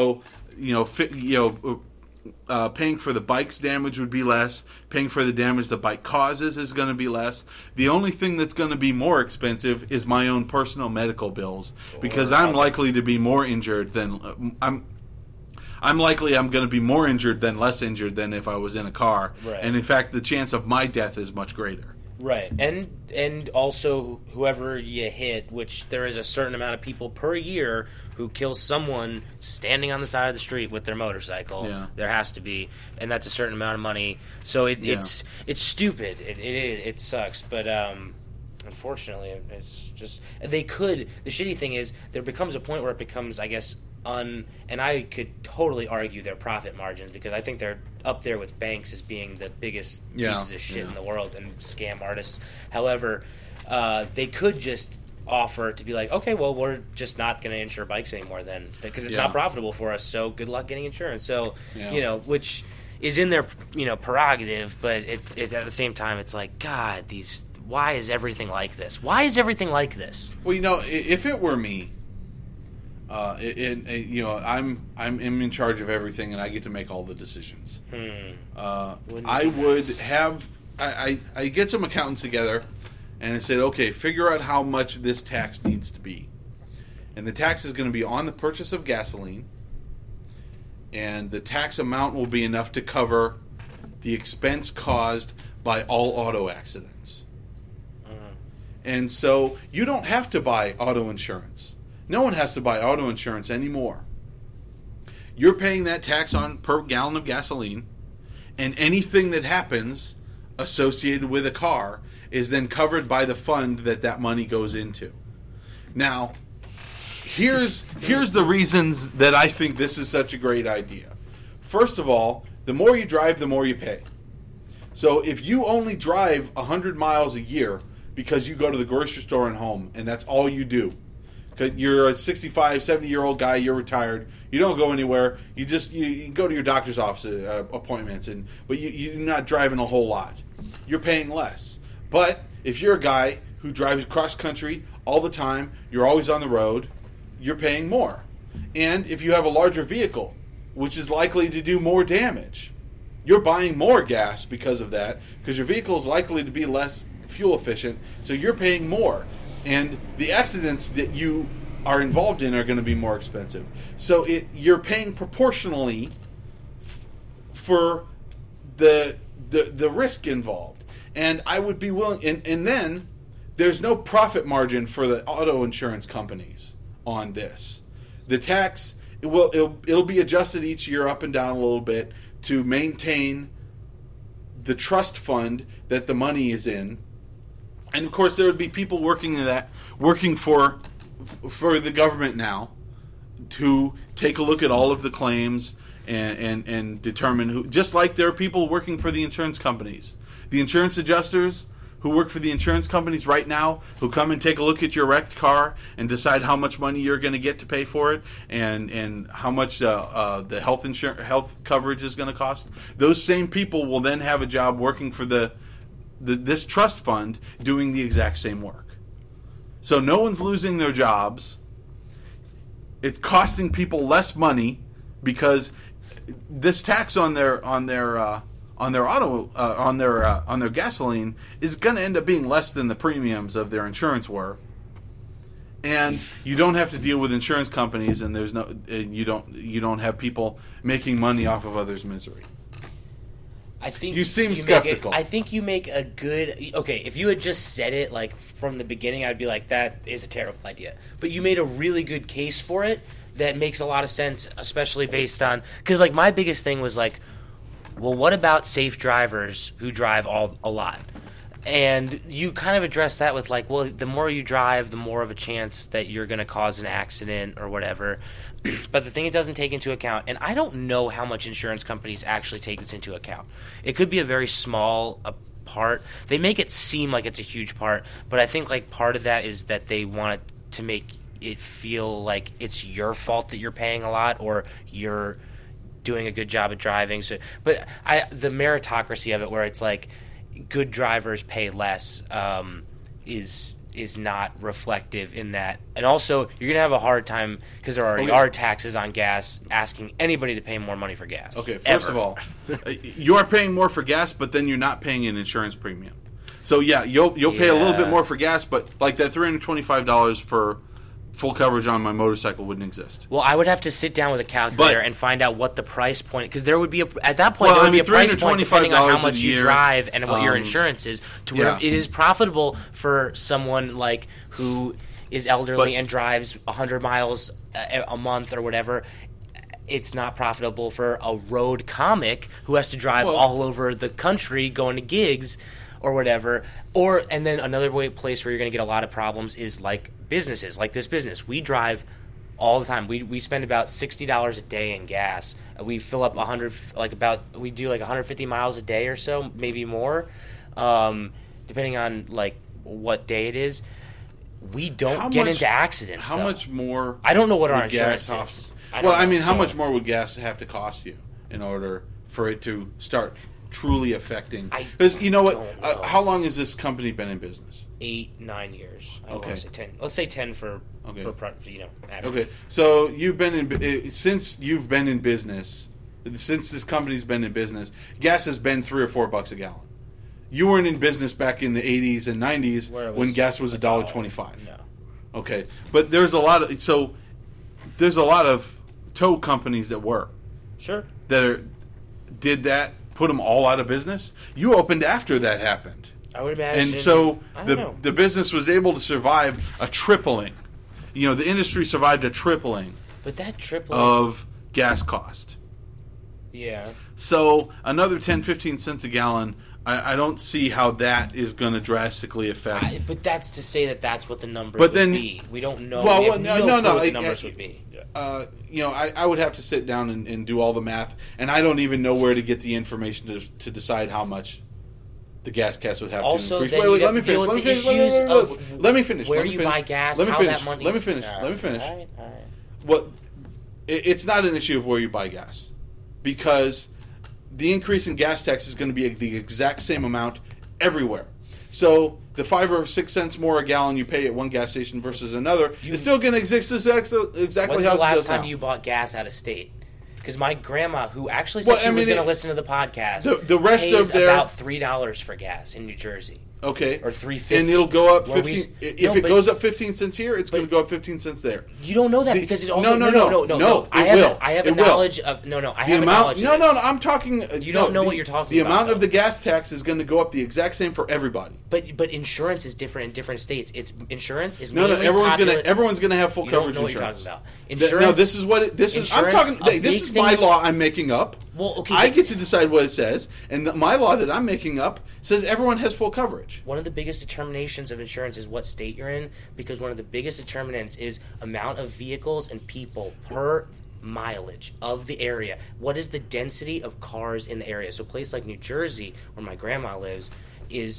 Paying for the bike's damage would be less. Paying for the damage the bike causes is going to be less. The only thing that's going to be more expensive is my own personal medical bills because I'm likely to be more injured than I'm going to be more injured than less injured than if I was in a car. Right. And in fact, the chance of my death is much greater. Right, and also whoever you hit, which there is a certain amount of people per year who kill someone standing on the side of the street with their motorcycle. Yeah. There has to be, and that's a certain amount of money. So it's stupid. It sucks, but unfortunately, it's just they could. The shitty thing is there becomes a point where it becomes, I guess, and I could totally argue their profit margins because I think they're up there with banks as being the biggest pieces of shit in the world and scam artists. However, they could just offer to be like, okay, well, we're just not going to insure bikes anymore then because it's not profitable for us. So good luck getting insurance. So which is in their prerogative, but it's at the same time it's like, God, why is everything like this? Why is everything like this? Well, if it were me. I'm in charge of everything, and I get to make all the decisions. I would have I get some accountants together, and I said, okay, figure out how much this tax needs to be, and the tax is going to be on the purchase of gasoline, and the tax amount will be enough to cover the expense caused by all auto accidents. And so you don't have to buy auto insurance. No one has to buy auto insurance anymore. You're paying that tax on per gallon of gasoline, and anything that happens associated with a car is then covered by the fund that money goes into. Now, here's the reasons that I think this is such a great idea. First of all, the more you drive, the more you pay. So if you only drive 100 miles a year because you go to the grocery store and home, and that's all you do, because you're a 65, 70-year-old guy, you're retired, you don't go anywhere, you go to your doctor's office appointments, but you're not driving a whole lot. You're paying less. But if you're a guy who drives cross country all the time, you're always on the road, you're paying more. And if you have a larger vehicle, which is likely to do more damage, you're buying more gas because of that, because your vehicle is likely to be less fuel efficient, so you're paying more. And the accidents that you are involved in are going to be more expensive. So you're paying proportionally for the risk involved. And I would be willing, and then there's no profit margin for the auto insurance companies on this. The tax, it'll be adjusted each year up and down a little bit to maintain the trust fund that the money is in. And of course, there would be people working for the government now to take a look at all of the claims and determine who. Just like there are people working for the insurance companies, the insurance adjusters who work for the insurance companies right now, who come and take a look at your wrecked car and decide how much money you're going to get to pay for it, and how much the health coverage is going to cost. Those same people will then have a job working for this trust fund doing the exact same work. So no one's losing their jobs. It's costing people less money because this tax on their gasoline is going to end up being less than the premiums of their insurance were, and you don't have to deal with insurance companies, and you don't have people making money off of others' misery. I think you seem skeptical. I think you make a good... Okay, if you had just said it like from the beginning, I'd be like, that is a terrible idea. But you made a really good case for it that makes a lot of sense, especially based on... Because like my biggest thing was like, well, what about safe drivers who drive a lot? And you kind of address that with like, well, the more you drive, the more of a chance that you're going to cause an accident or whatever. But the thing it doesn't take into account, and I don't know how much insurance companies actually take this into account. It could be a very small part. They make it seem like it's a huge part, but I think like part of that is that they want it to make it feel like it's your fault that you're paying a lot or you're doing a good job at driving. So, but the meritocracy of it, where it's like good drivers pay less, is not reflective in that. And also, you're going to have a hard time, because there already are taxes on gas, asking anybody to pay more money for gas. Okay, first of all, you are paying more for gas, but then you're not paying an insurance premium. So yeah, you'll pay a little bit more for gas, but like that $325 for full coverage on my motorcycle wouldn't exist. Well, I would have to sit down with a calculator and find out what the price point, because there would be at that point there would be a price point depending on how much you drive and what your insurance is, to where it is profitable for someone like who is elderly and drives 100 miles a month or whatever. It's not profitable for a road comic who has to drive all over the country going to gigs or whatever. And then another place where you're going to get a lot of problems is like businesses, like this business. We drive all the time. We spend about $60 a day in gas. We fill up we do like 150 miles a day or so, maybe more, depending on like what day it is. We don't get into accidents. How much more? I don't know what our insurance is. How much more would gas have to cost you in order for it to start truly affecting? Because you know what? How long has this company been in business? 8-9 years. I want to say 10. Let's say 10 for average. Okay, so you've been since you've been in business, since this company's been in business, gas has been $3 or $4 a gallon. You weren't in business back in the 80s and 90s when gas was $1.25. No. Okay, but there's a lot of tow companies that were did that. Put them all out of business. You opened after that happened. I would imagine. And so the business was able to survive a tripling. You know, the industry survived a tripling. But that tripling of gas cost. Yeah. So another 10-15 cents a gallon, I don't see how that is going to drastically affect. But that's to say that's what the numbers would be. We don't know. Well, we have no clue what the numbers would be. I would have to sit down and do all the math, and I don't even know where to get the information to decide how much the gas would have also, to increase. Wait, let me finish. Let me finish. Where you buy gas, how that money. Let me finish. All right. Well, it's not an issue of where you buy gas, because the increase in gas tax is going to be the exact same amount everywhere. So the 5 or 6 cents more a gallon you pay at one gas station versus another is still going to exist exactly how it does now. When's the last time you bought gas out of state? Because my grandma, who actually said she was going to listen to the podcast, the rest pays of their about $3 for gas in New Jersey. Okay. Or $3.50. And it'll go up 15. If it goes up 15 cents here, it's going to go up 15 cents there. You don't know that because it also no. I have a knowledge of knowledge. I'm talking. You don't know what you're talking about. The amount of the gas tax is going to go up the exact same for everybody. But insurance is different in different states. Insurance is everyone's going to have full coverage insurance. You don't know what you're talking about. Insurance. No, this is what this is. I'm talking. This is my law I'm making up. Well, okay. I get to decide what it says, and my law that I'm making up says everyone has full coverage. One of the biggest determinations of insurance is what state you're in, because one of the biggest determinants is amount of vehicles and people per mileage of the area. What is the density of cars in the area? So a place like New Jersey, where my grandma lives, is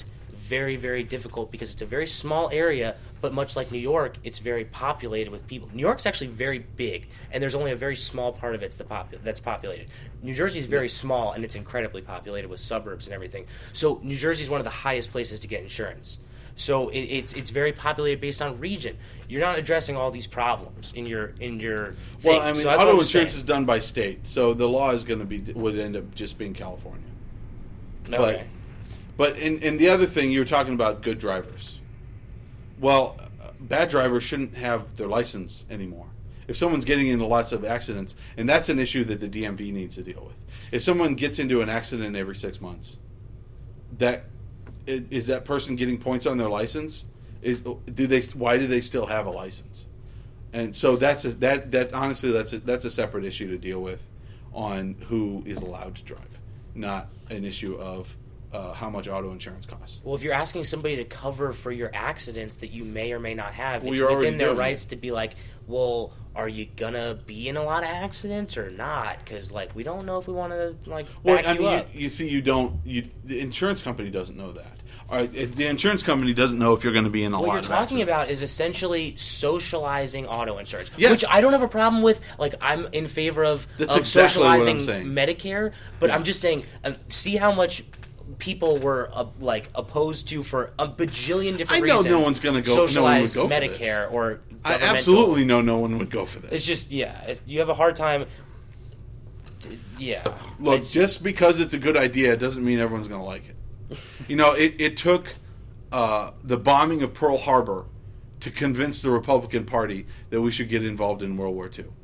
very, very difficult because it's a very small area, but much like New York, it's very populated with people. New York's actually very big, and there's only a very small part of it that's populated. New Jersey is very small, and it's incredibly populated with suburbs and everything. So New Jersey is one of the highest places to get insurance. So it's very populated based on region. You're not addressing all these problems in your thing. Well, I mean, So that's what auto I'm insurance saying. is done by state, so the law is going to would end up just being California. Okay. But in the other thing, you were talking about good drivers. Well, bad drivers shouldn't have their license anymore. If someone's getting into lots of accidents, and that's an issue that the DMV needs to deal with. If someone gets into an accident every 6 months, is that person getting points on their license? Why do they still have a license? And so honestly that's a separate issue to deal with on who is allowed to drive, not an issue of how much auto insurance costs. Well, if you're asking somebody to cover for your accidents that you may or may not have, Well, it's you're already within their doing rights to be like, well, are you gonna be in a lot of accidents or not? Because we don't know if we want to back you up. You see, the insurance company doesn't know that. All right, the insurance company doesn't know if you're going to be in a lot of What you're talking accidents. about is essentially socializing auto insurance, Yes. which I don't have a problem with. I'm in favor of That's exactly what I'm socializing saying. Medicare, but Yeah. I'm just saying, see how much people were opposed to for a bajillion different I know reasons. no one's going to go. socialize no one would go for Medicare this. or I governmental. absolutely know no one would go for this. It's just you have a hard time. Yeah, Look, just because it's a good idea, it doesn't mean everyone's going to like it. It took the bombing of Pearl Harbor to convince the Republican Party that we should get involved in World War II.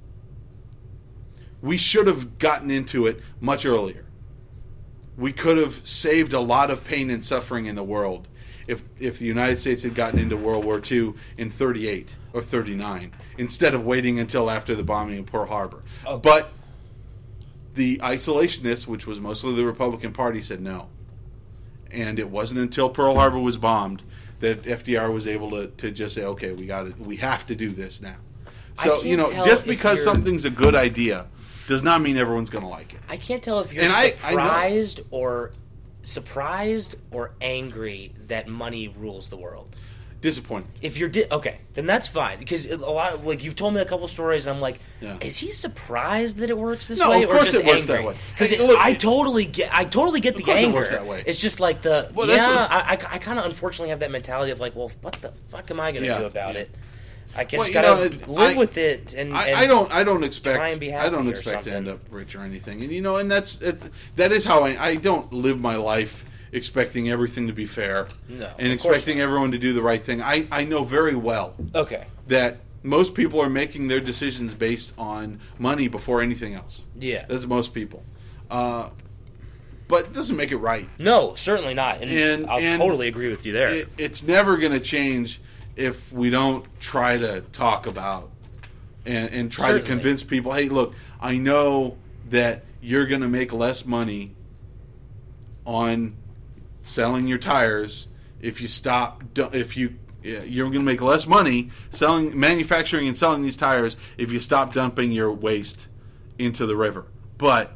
We should have gotten into it much earlier. We could have saved a lot of pain and suffering in the world if the United States had gotten into World War II in 38 or 39 instead of waiting until after the bombing of Pearl Harbor. Okay. But the isolationists, which was mostly the Republican Party, said no. And it wasn't until Pearl Harbor was bombed that FDR was able to just say, okay, we have to do this now. So, I can't tell just if because you're- something's a good idea does not mean everyone's going to like it. I can't tell if you're And I know. surprised or angry that money rules the world. Disappointed. If you're okay, then that's fine because a lot of, you've told me a couple stories and I'm like, Yeah. is he surprised that it works this No, way of or course just it works angry? that way. Because Hey, look, I totally get the course it anger. works that way. It's just like Well, that's I kind of unfortunately have that mentality of well, what the fuck am I going to Yeah, do about yeah. it? I Well, just you gotta know, live with it and I don't expect try and be I don't happy or expect to end something. up rich or anything, and that is how I don't live my life expecting everything to be fair No, and of course expecting everyone to do the right thing. I know very well Okay. that most people are making their decisions based on money before anything else. Yeah. That's most people, but it doesn't make it right. No, certainly not. And I'll And totally agree with you there. It's never going to change if we don't try to talk about and try Certainly. to convince people, hey, look, I know that you're going to make less money on selling your tires if you stop. You're going to make less money manufacturing and selling these tires if you stop dumping your waste into the river. But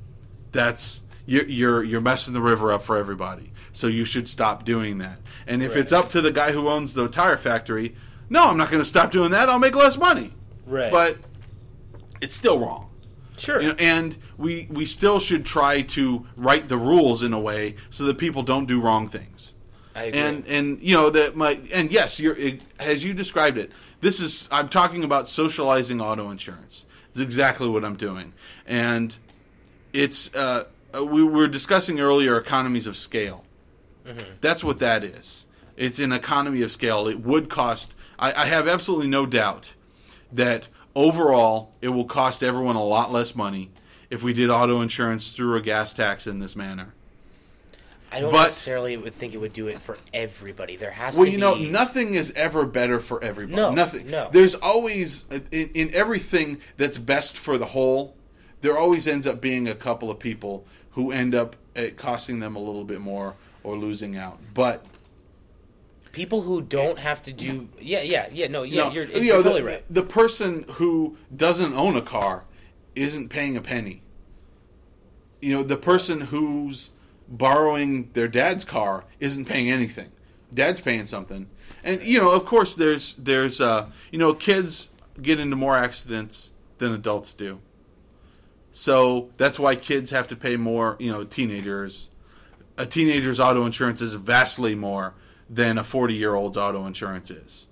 you're messing the river up for everybody. So you should stop doing that. And if Right. it's up to the guy who owns the tire factory, no, I'm not going to stop doing that. I'll make less money. Right. But it's still wrong. Sure. And we still should try to write the rules in a way so that people don't do wrong things. I agree. And yes, as you described it, I'm talking about socializing auto insurance. It's exactly what I'm doing. And it's we were discussing earlier economies of scale. Mm-hmm. That's what that is. It's an economy of scale. It would cost. I have absolutely no doubt that overall it will cost everyone a lot less money if we did auto insurance through a gas tax in this manner. I don't But- necessarily would think it would do it for everybody. There has Well, to be... nothing is ever better for everybody. No, Nothing. no. There's always, in everything that's best for the whole, there always ends up being a couple of people who end up costing them a little bit more or losing out. But People who don't have to do... you're the, totally right. The person who doesn't own a car isn't paying a penny. The person whose borrowing their dad's car isn't paying anything. Dad's paying something. And, of course, there's kids get into more accidents than adults do. So that's why kids have to pay more, teenagers. A teenager's auto insurance is vastly more than a 40-year-old's auto insurance is.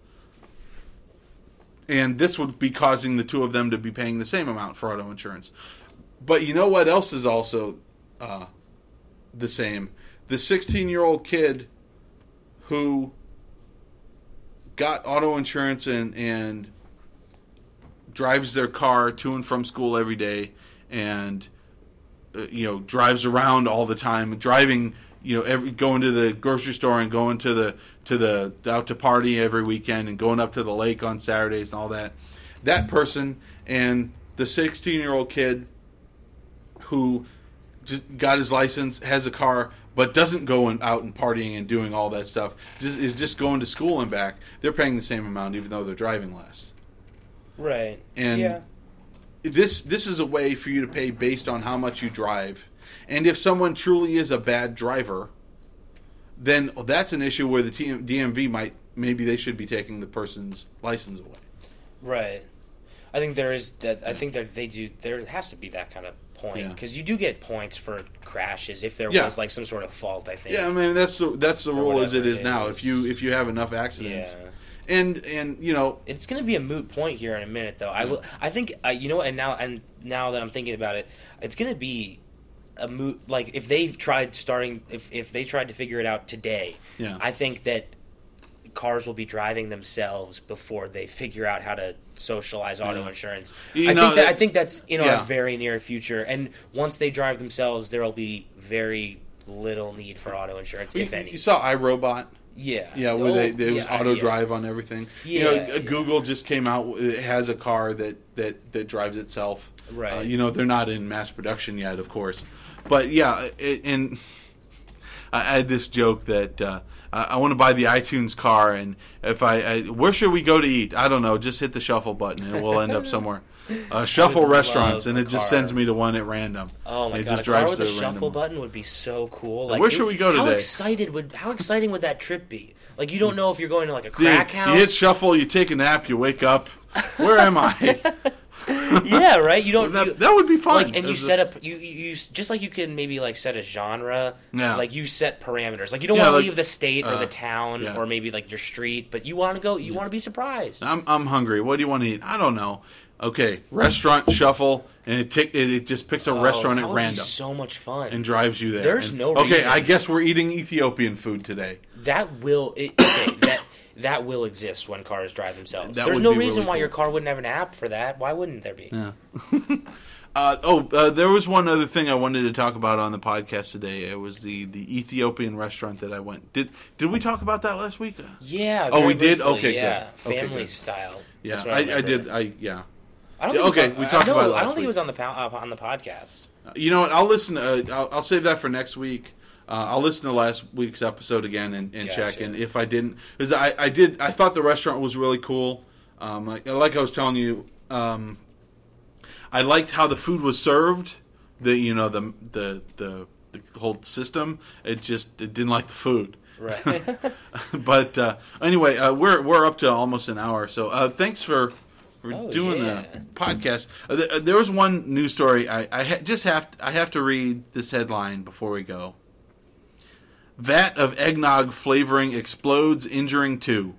And this would be causing the two of them to be paying the same amount for auto insurance. But you know what else is also the same? The 16-year-old kid who got auto insurance and drives their car to and from school every day and drives around all the time, driving, going to the grocery store and going to the out to party every weekend and going up to the lake on Saturdays and all that. That person and the 16-year-old kid who just got his license, has a car, but doesn't go out and partying and doing all that stuff, is just going to school and back. They're paying the same amount even though they're driving less. Right. And yeah. This is a way for you to pay based on how much you drive. And if someone truly is a bad driver, then that's an issue where the DMV maybe they should be taking the person's license away. Right. I think there is that. I think that they do. There has to be that kind of point because you do get points for crashes if there was like some sort of fault. I think. Yeah, I mean that's the rule as it is now. If you have enough accidents. Yeah. And it's going to be a moot point here in a minute, though. I think and now that I'm thinking about it, it's going to be a moot. Like if they tried if they tried to figure it out today, I think that cars will be driving themselves before they figure out how to socialize auto insurance. I think that's in our very near future. And once they drive themselves, there will be very little need for auto insurance, if any. You saw iRobot. Yeah, where there was auto drive on everything. Google just came out. It has a car that drives itself. Right. They're not in mass production yet, of course. But and I had this joke that I want to buy the iTunes car, and if where should we go to eat? I don't know. Just hit the shuffle button, and we'll end up somewhere. Shuffle restaurants, and it just sends me to one at random. Oh my god! Just a car with a shuffle button would be so cool. Like, where should we go today? How exciting would that trip be? Like, you don't know if you're going to like a crack house. You hit shuffle, you take a nap, you wake up. Where am I? Yeah, right. You don't. That would be fun. Like, and you set up you just like you can maybe like set a genre. Yeah. Like you set parameters. Like you don't want to leave the state or the town or maybe like your street, but you want to go. You want to be surprised. I'm hungry. What do you want to eat? I don't know. Okay, restaurant shuffle, and it just picks a restaurant at random. Be so much fun and drives you there. There's no reason. Okay, I guess we're eating Ethiopian food today. That will that will exist when cars drive themselves. There's no reason why your car wouldn't have an app for that. Why wouldn't there be? Yeah. There was one other thing I wanted to talk about on the podcast today. It was the Ethiopian restaurant that I went. Did we talk about that last week? Yeah. Oh, we did. Briefly, okay, yeah. good. Family style. Yeah, I did. I don't think we talked about it last I don't think week. It was on the podcast. You know what? I'll listen. I'll save that for next week. I'll listen to last week's episode again and check. And if I didn't, because I did, I thought the restaurant was really cool. Like I was telling you, I liked how the food was served. The whole system. It didn't like the food. Right. But anyway, we're up to almost an hour. So thanks for doing the podcast. There was one news story. I have to read this headline before we go. Vat of eggnog flavoring explodes, injuring 2.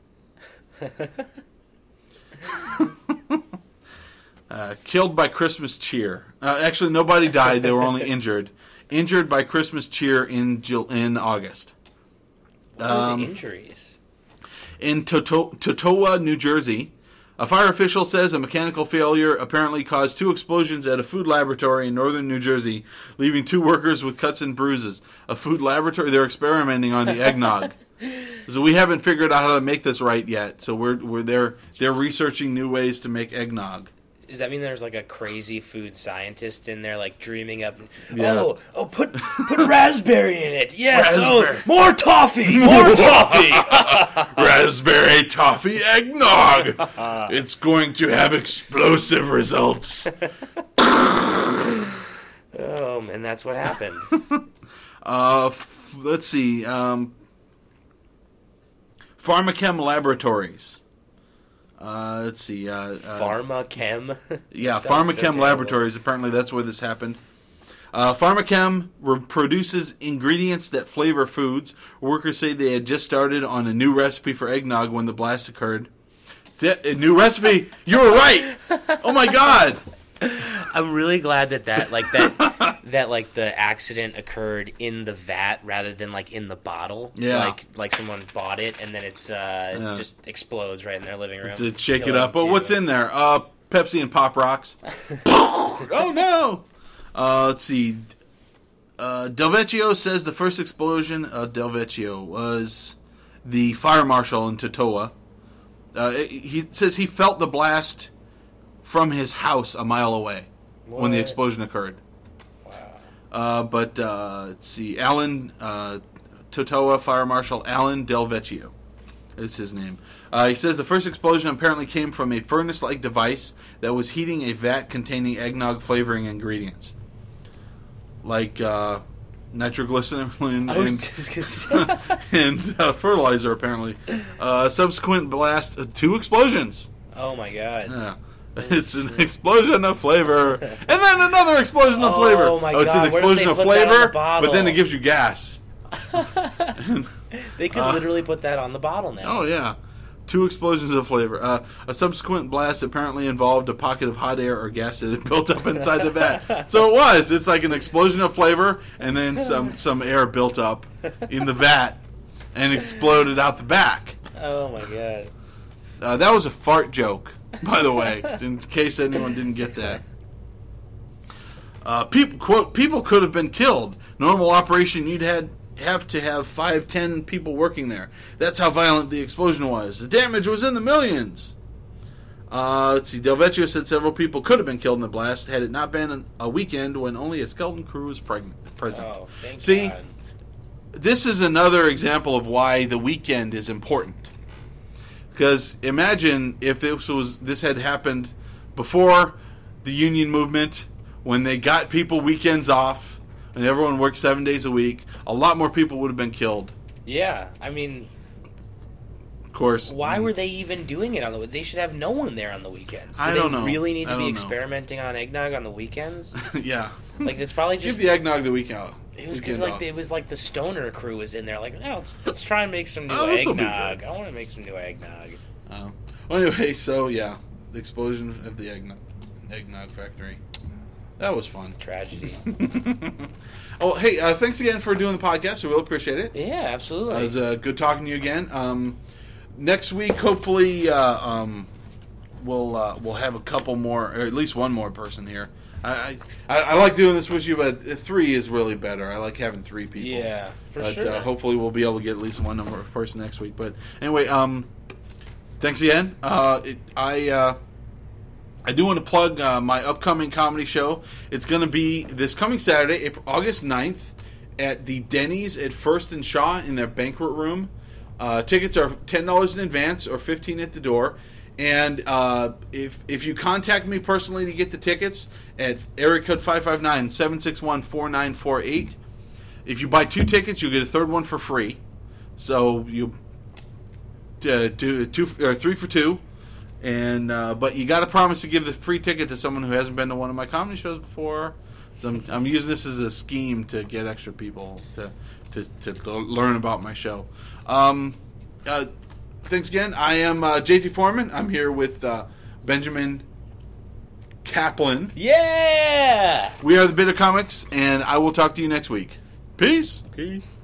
Killed by Christmas cheer. Actually, nobody died. They were only injured. Injured by Christmas cheer in August. What are the injuries? In Totowa, New Jersey, a fire official says a mechanical failure apparently caused 2 explosions at a food laboratory in northern New Jersey, leaving 2 workers with cuts and bruises. A food laboratory? They're experimenting on the eggnog. So we haven't figured out how to make this right yet. So they're researching new ways to make eggnog. Does that mean there's like a crazy food scientist in there, like dreaming up? Yeah. Put raspberry in it. Yes. Raspberry. More toffee. More toffee. Raspberry toffee eggnog. It's going to have explosive results. And that's what happened. Let's see. Pharmachem Laboratories. Let's see. Pharmachem? Yeah, That sounds so Pharmachem terrible. Laboratories. Apparently that's where this happened. Pharmachem produces ingredients that flavor foods. Workers say they had just started on a new recipe for eggnog when the blast occurred. A new recipe? You were right! Oh my god! I'm really glad that the accident occurred in the vat rather than like in the bottle. Yeah. Like someone bought it and then it's just explodes right in their living room. To shake it Killing up. But two. what's in there? Pepsi and Pop Rocks. Oh no! Let's see. Del Vecchio says the first explosion of Del Vecchio was the fire marshal in Totowa. He says he felt the blast from his house a mile away when the What? explosion occurred. Wow. But let's see. Alan Totowa Fire Marshal Alan Del Vecchio is his name. He says the first explosion apparently came from a furnace-like device that was heating a vat containing eggnog flavoring ingredients, like nitroglycerin I was just gonna say. and fertilizer. Apparently, subsequent blast, 2 explosions. Oh my god. Yeah. It's an explosion of flavor, and then another explosion of Oh flavor. my It's an God, where did they explosion of put that on flavor, the bottle? but then it gives you gas. They could literally put that on the bottle now. Oh yeah, 2 explosions of flavor. A subsequent blast apparently involved a pocket of hot air or gas that had built up inside the vat. So it was. It's like an explosion of flavor, and then some air built up in the vat and exploded out the back. Oh my god. That was a fart joke, by the way, in case anyone didn't get that. People could have been killed. Normal operation, you'd have to have 5-10 people working there. That's how violent the explosion was. The damage was in the millions. Let's see. Del Vecchio said several people could have been killed in the blast had it not been a weekend when only a skeleton crew was present. Oh, thank See, God. this is another example of why the weekend is important. Because imagine if this had happened before the union movement, when they got people weekends off and everyone worked 7 days a week, a lot more people would have been killed. Yeah, I mean, Of course. why were they even doing it on the? They should have no one there on the weekends. Do I they don't know. really need I to be don't know. experimenting on eggnog on the weekends? Yeah. Like it's probably Give just the eggnog the week out. it was weekend because off. it was like the stoner crew was in there. Like, oh, let's try and make some new this'll be eggnog. good. I want to make some new eggnog. Well, anyway, so yeah, the explosion of the eggnog factory. That was fun. Tragedy. Oh, hey, thanks again for doing the podcast. I really appreciate it. Yeah, absolutely. It was good talking to you again. Next week, hopefully, we'll have a couple more, or at least one more person here. I like doing this with you, but 3 is really better. I like having 3 people. Yeah, for But, sure. hopefully, we'll be able to get at least one number of person next week. But anyway, thanks again. I do want to plug my upcoming comedy show. It's going to be this coming Saturday, August 9th, at the Denny's at First and Shaw in their banquet room. Tickets are $10 in advance or $15 at the door. And if you contact me personally to get the tickets at area code 559-761-4948, if you buy 2 tickets, you'll get a third one for free. So you do 3 for 2. And but you got to promise to give the free ticket to someone who hasn't been to one of my comedy shows before. So I'm using this as a scheme to get extra people to learn about my show. Thanks again. I am JT Foreman. I'm here with Benjamin Kaplan. Yeah. We are the Bitter Comics, and I will talk to you next week. Peace. Peace.